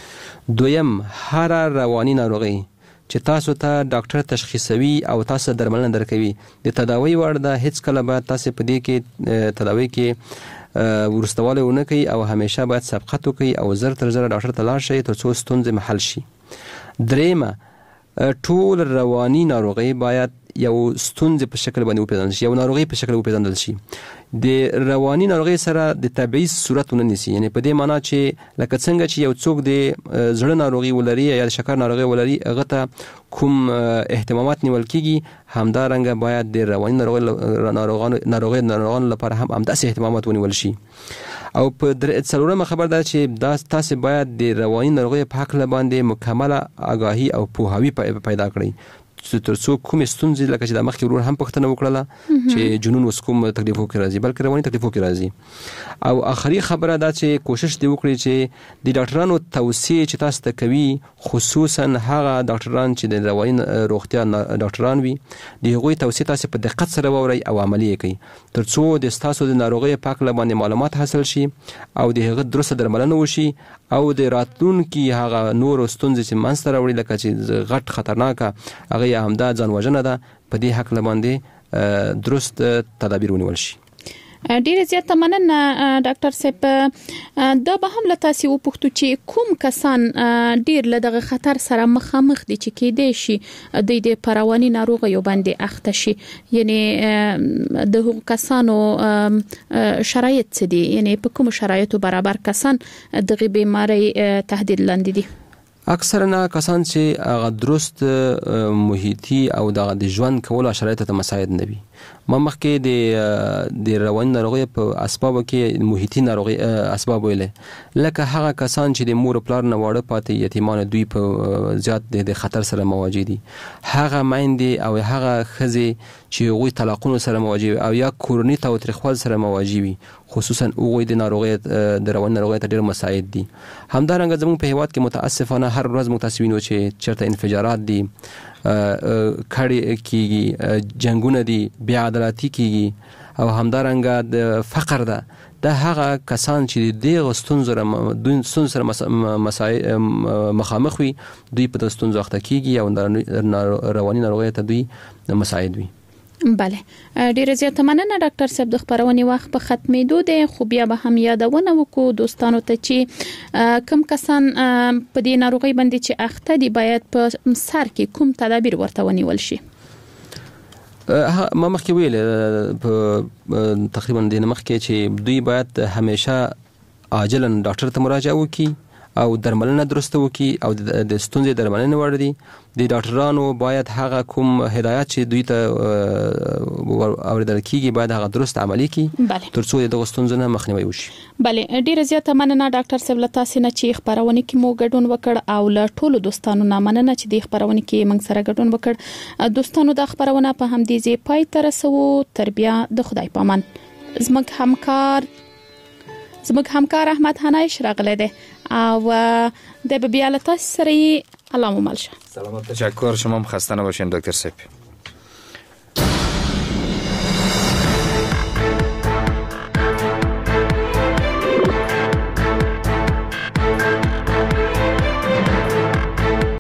دویم، هر رواني ناروغي چې تاسو ته ډاکټر تشخیصوي او تاسو درملنه درکوي د تداوی وړ ده، هیڅ کله باید تاسو په دې کې تداوی کې ورستواله ونه کوي او همیشه باید سبقت وکړي او زر تر زر ډاکټر ته لاړ شئ ترڅو ستونزې محل شي. دریمه، ټول رواني ناروغي باید یو ستونزې په شکل باندې وپېژندل شي، یو ناروغي په شکل وپېژندل شي. د رواني ناروغي سره د تبعیض صورت ونه نیسي، یعنی په دې معنی چې لکه څنګه چې یو څوک د زړه ناروغي ولري یا د شکر ناروغي ولري هغه ته کوم اهتمامات نیول کیږي، همدارنګه باید د رواني ناروغي ناروغانو ناروغي ناروغانو لپاره هم همداسې اهتمامات ونیول شي. او په څلورمه خبر ده چې دا تاسو باید د رواني ناروغي په حق باندې مکمله آگاهي او پوهاوی پیدا کړئ ترڅو کوم ستونزې لکه چې د مخکې ورور هم پوښتنه وکړه چې جنون وس کوم تکلیفو کې راځي بلکې رواني تکلیفو کې راځي. او آخري خبره دا چې کوشش دی وکړي چې د ډاکټرانو توصیه چې تاسو ته کوي، خصوصا هغه ډاکټران چې د رواني روغتیا ډاکټران وي، د هغوی توصیه تاسو په دقت سره واورئ او عملي کړئ ترڅو د تاسو د ناروغي په اړه باندې معلومات حاصل شي او د هغه درسته درملنه وشي او د راتلونکي هغه نور ستونزې چې منځته راوړي لکه چې غټ خطرناکه هغه همدا ځان وژنه ده، په دې حق باندې درست تدابیر ونیول شي. ډیره زیاته مننه ډاکټر صاحب. دا به هم له تاسو وپوښتو چې کوم کسان ډیر له دغه خطر سره مخامخ دي چې کېدې شي د دې پرواني ناروغیو باندې اخته شي، یعنی د هغو کسانو شرایط څه دي، یعنی په کوم شرایطو برابر کسان دغه بیماری تهدید لاندې دي؟ اکثرا کسان چې هغه درست محیطي او د ژوند کولو شرایط ته مساعد نه وي. ما مخکې د د رواني ناروغي په اسبابو کې محیطي ناروغي اسباب ویل، لکه هغه کسان چې د مور پلار نه واړه پاتې یتیمان دوی په زیات د خطر سره مواجه دي، هغه میندې او هغه ښځې چې هغوی طلاقونو سره مواجه او یا کورني تاوتریخوال سره مواجه وي، خصوصا هغوی د ناروغي د رواني ناروغي ته ډېر مساعد دي. همدارنګه زموږ په هیواد کې متاسفانه هر ورځ موږ تاسو وینو چې چېرته انفجارات دي، کړي کیږي، جنگونه دي، بې عدالتي کیږي او همدارنګه د فقر ده. دا هغه کسان چې د ستونزو سره مخامخ وي، دوی په د ستونزو اخته کیږي او رواني ناروغي ته دوی مساعد وي. بله، ډیره زیاته مننه ډاکټر صاحب. د خبرونې وخت په ختمېدو دی، خو بیا به هم یادونه وکړو دوستانو ته چې کم کسان په دې ناروغي باندې چې اخته دي باید په سر کې کوم تدابیر ورته ونیول شي. ما مخکې ویل په تقریبا د مخکې چې دوی باید همیشه عاجلا ډاکټر ته مراجعه وکړي او درملنه درسته وکړي او د ستونزې درملنه وړ دي. د ډاکټرانو باید هغه کوم هدایت چې دوی ته اوریدل کیږي باید هغه درست عملي کړي ترڅو د ستونزو نه مخنیوي وشي. بله، ډیره زیاته مننه ډاکټر صاحب له تاسو نه چې خبرونه کې مو ګډون وکړ او له ټولو دوستانو نه مننه چې د خبرونه کې موږ سره ګډون وکړ. دوستانو د خبرونه په هم دي زی پای تر رسو. تر بیا د خدای پامان. زموږ همکار زموږ همکار احمد حنایش راغلی دی او د بیا له تاسو سره الله مو مل شه. سلامت. تشکر. شما هم خسته نباشین دکتر صاحب.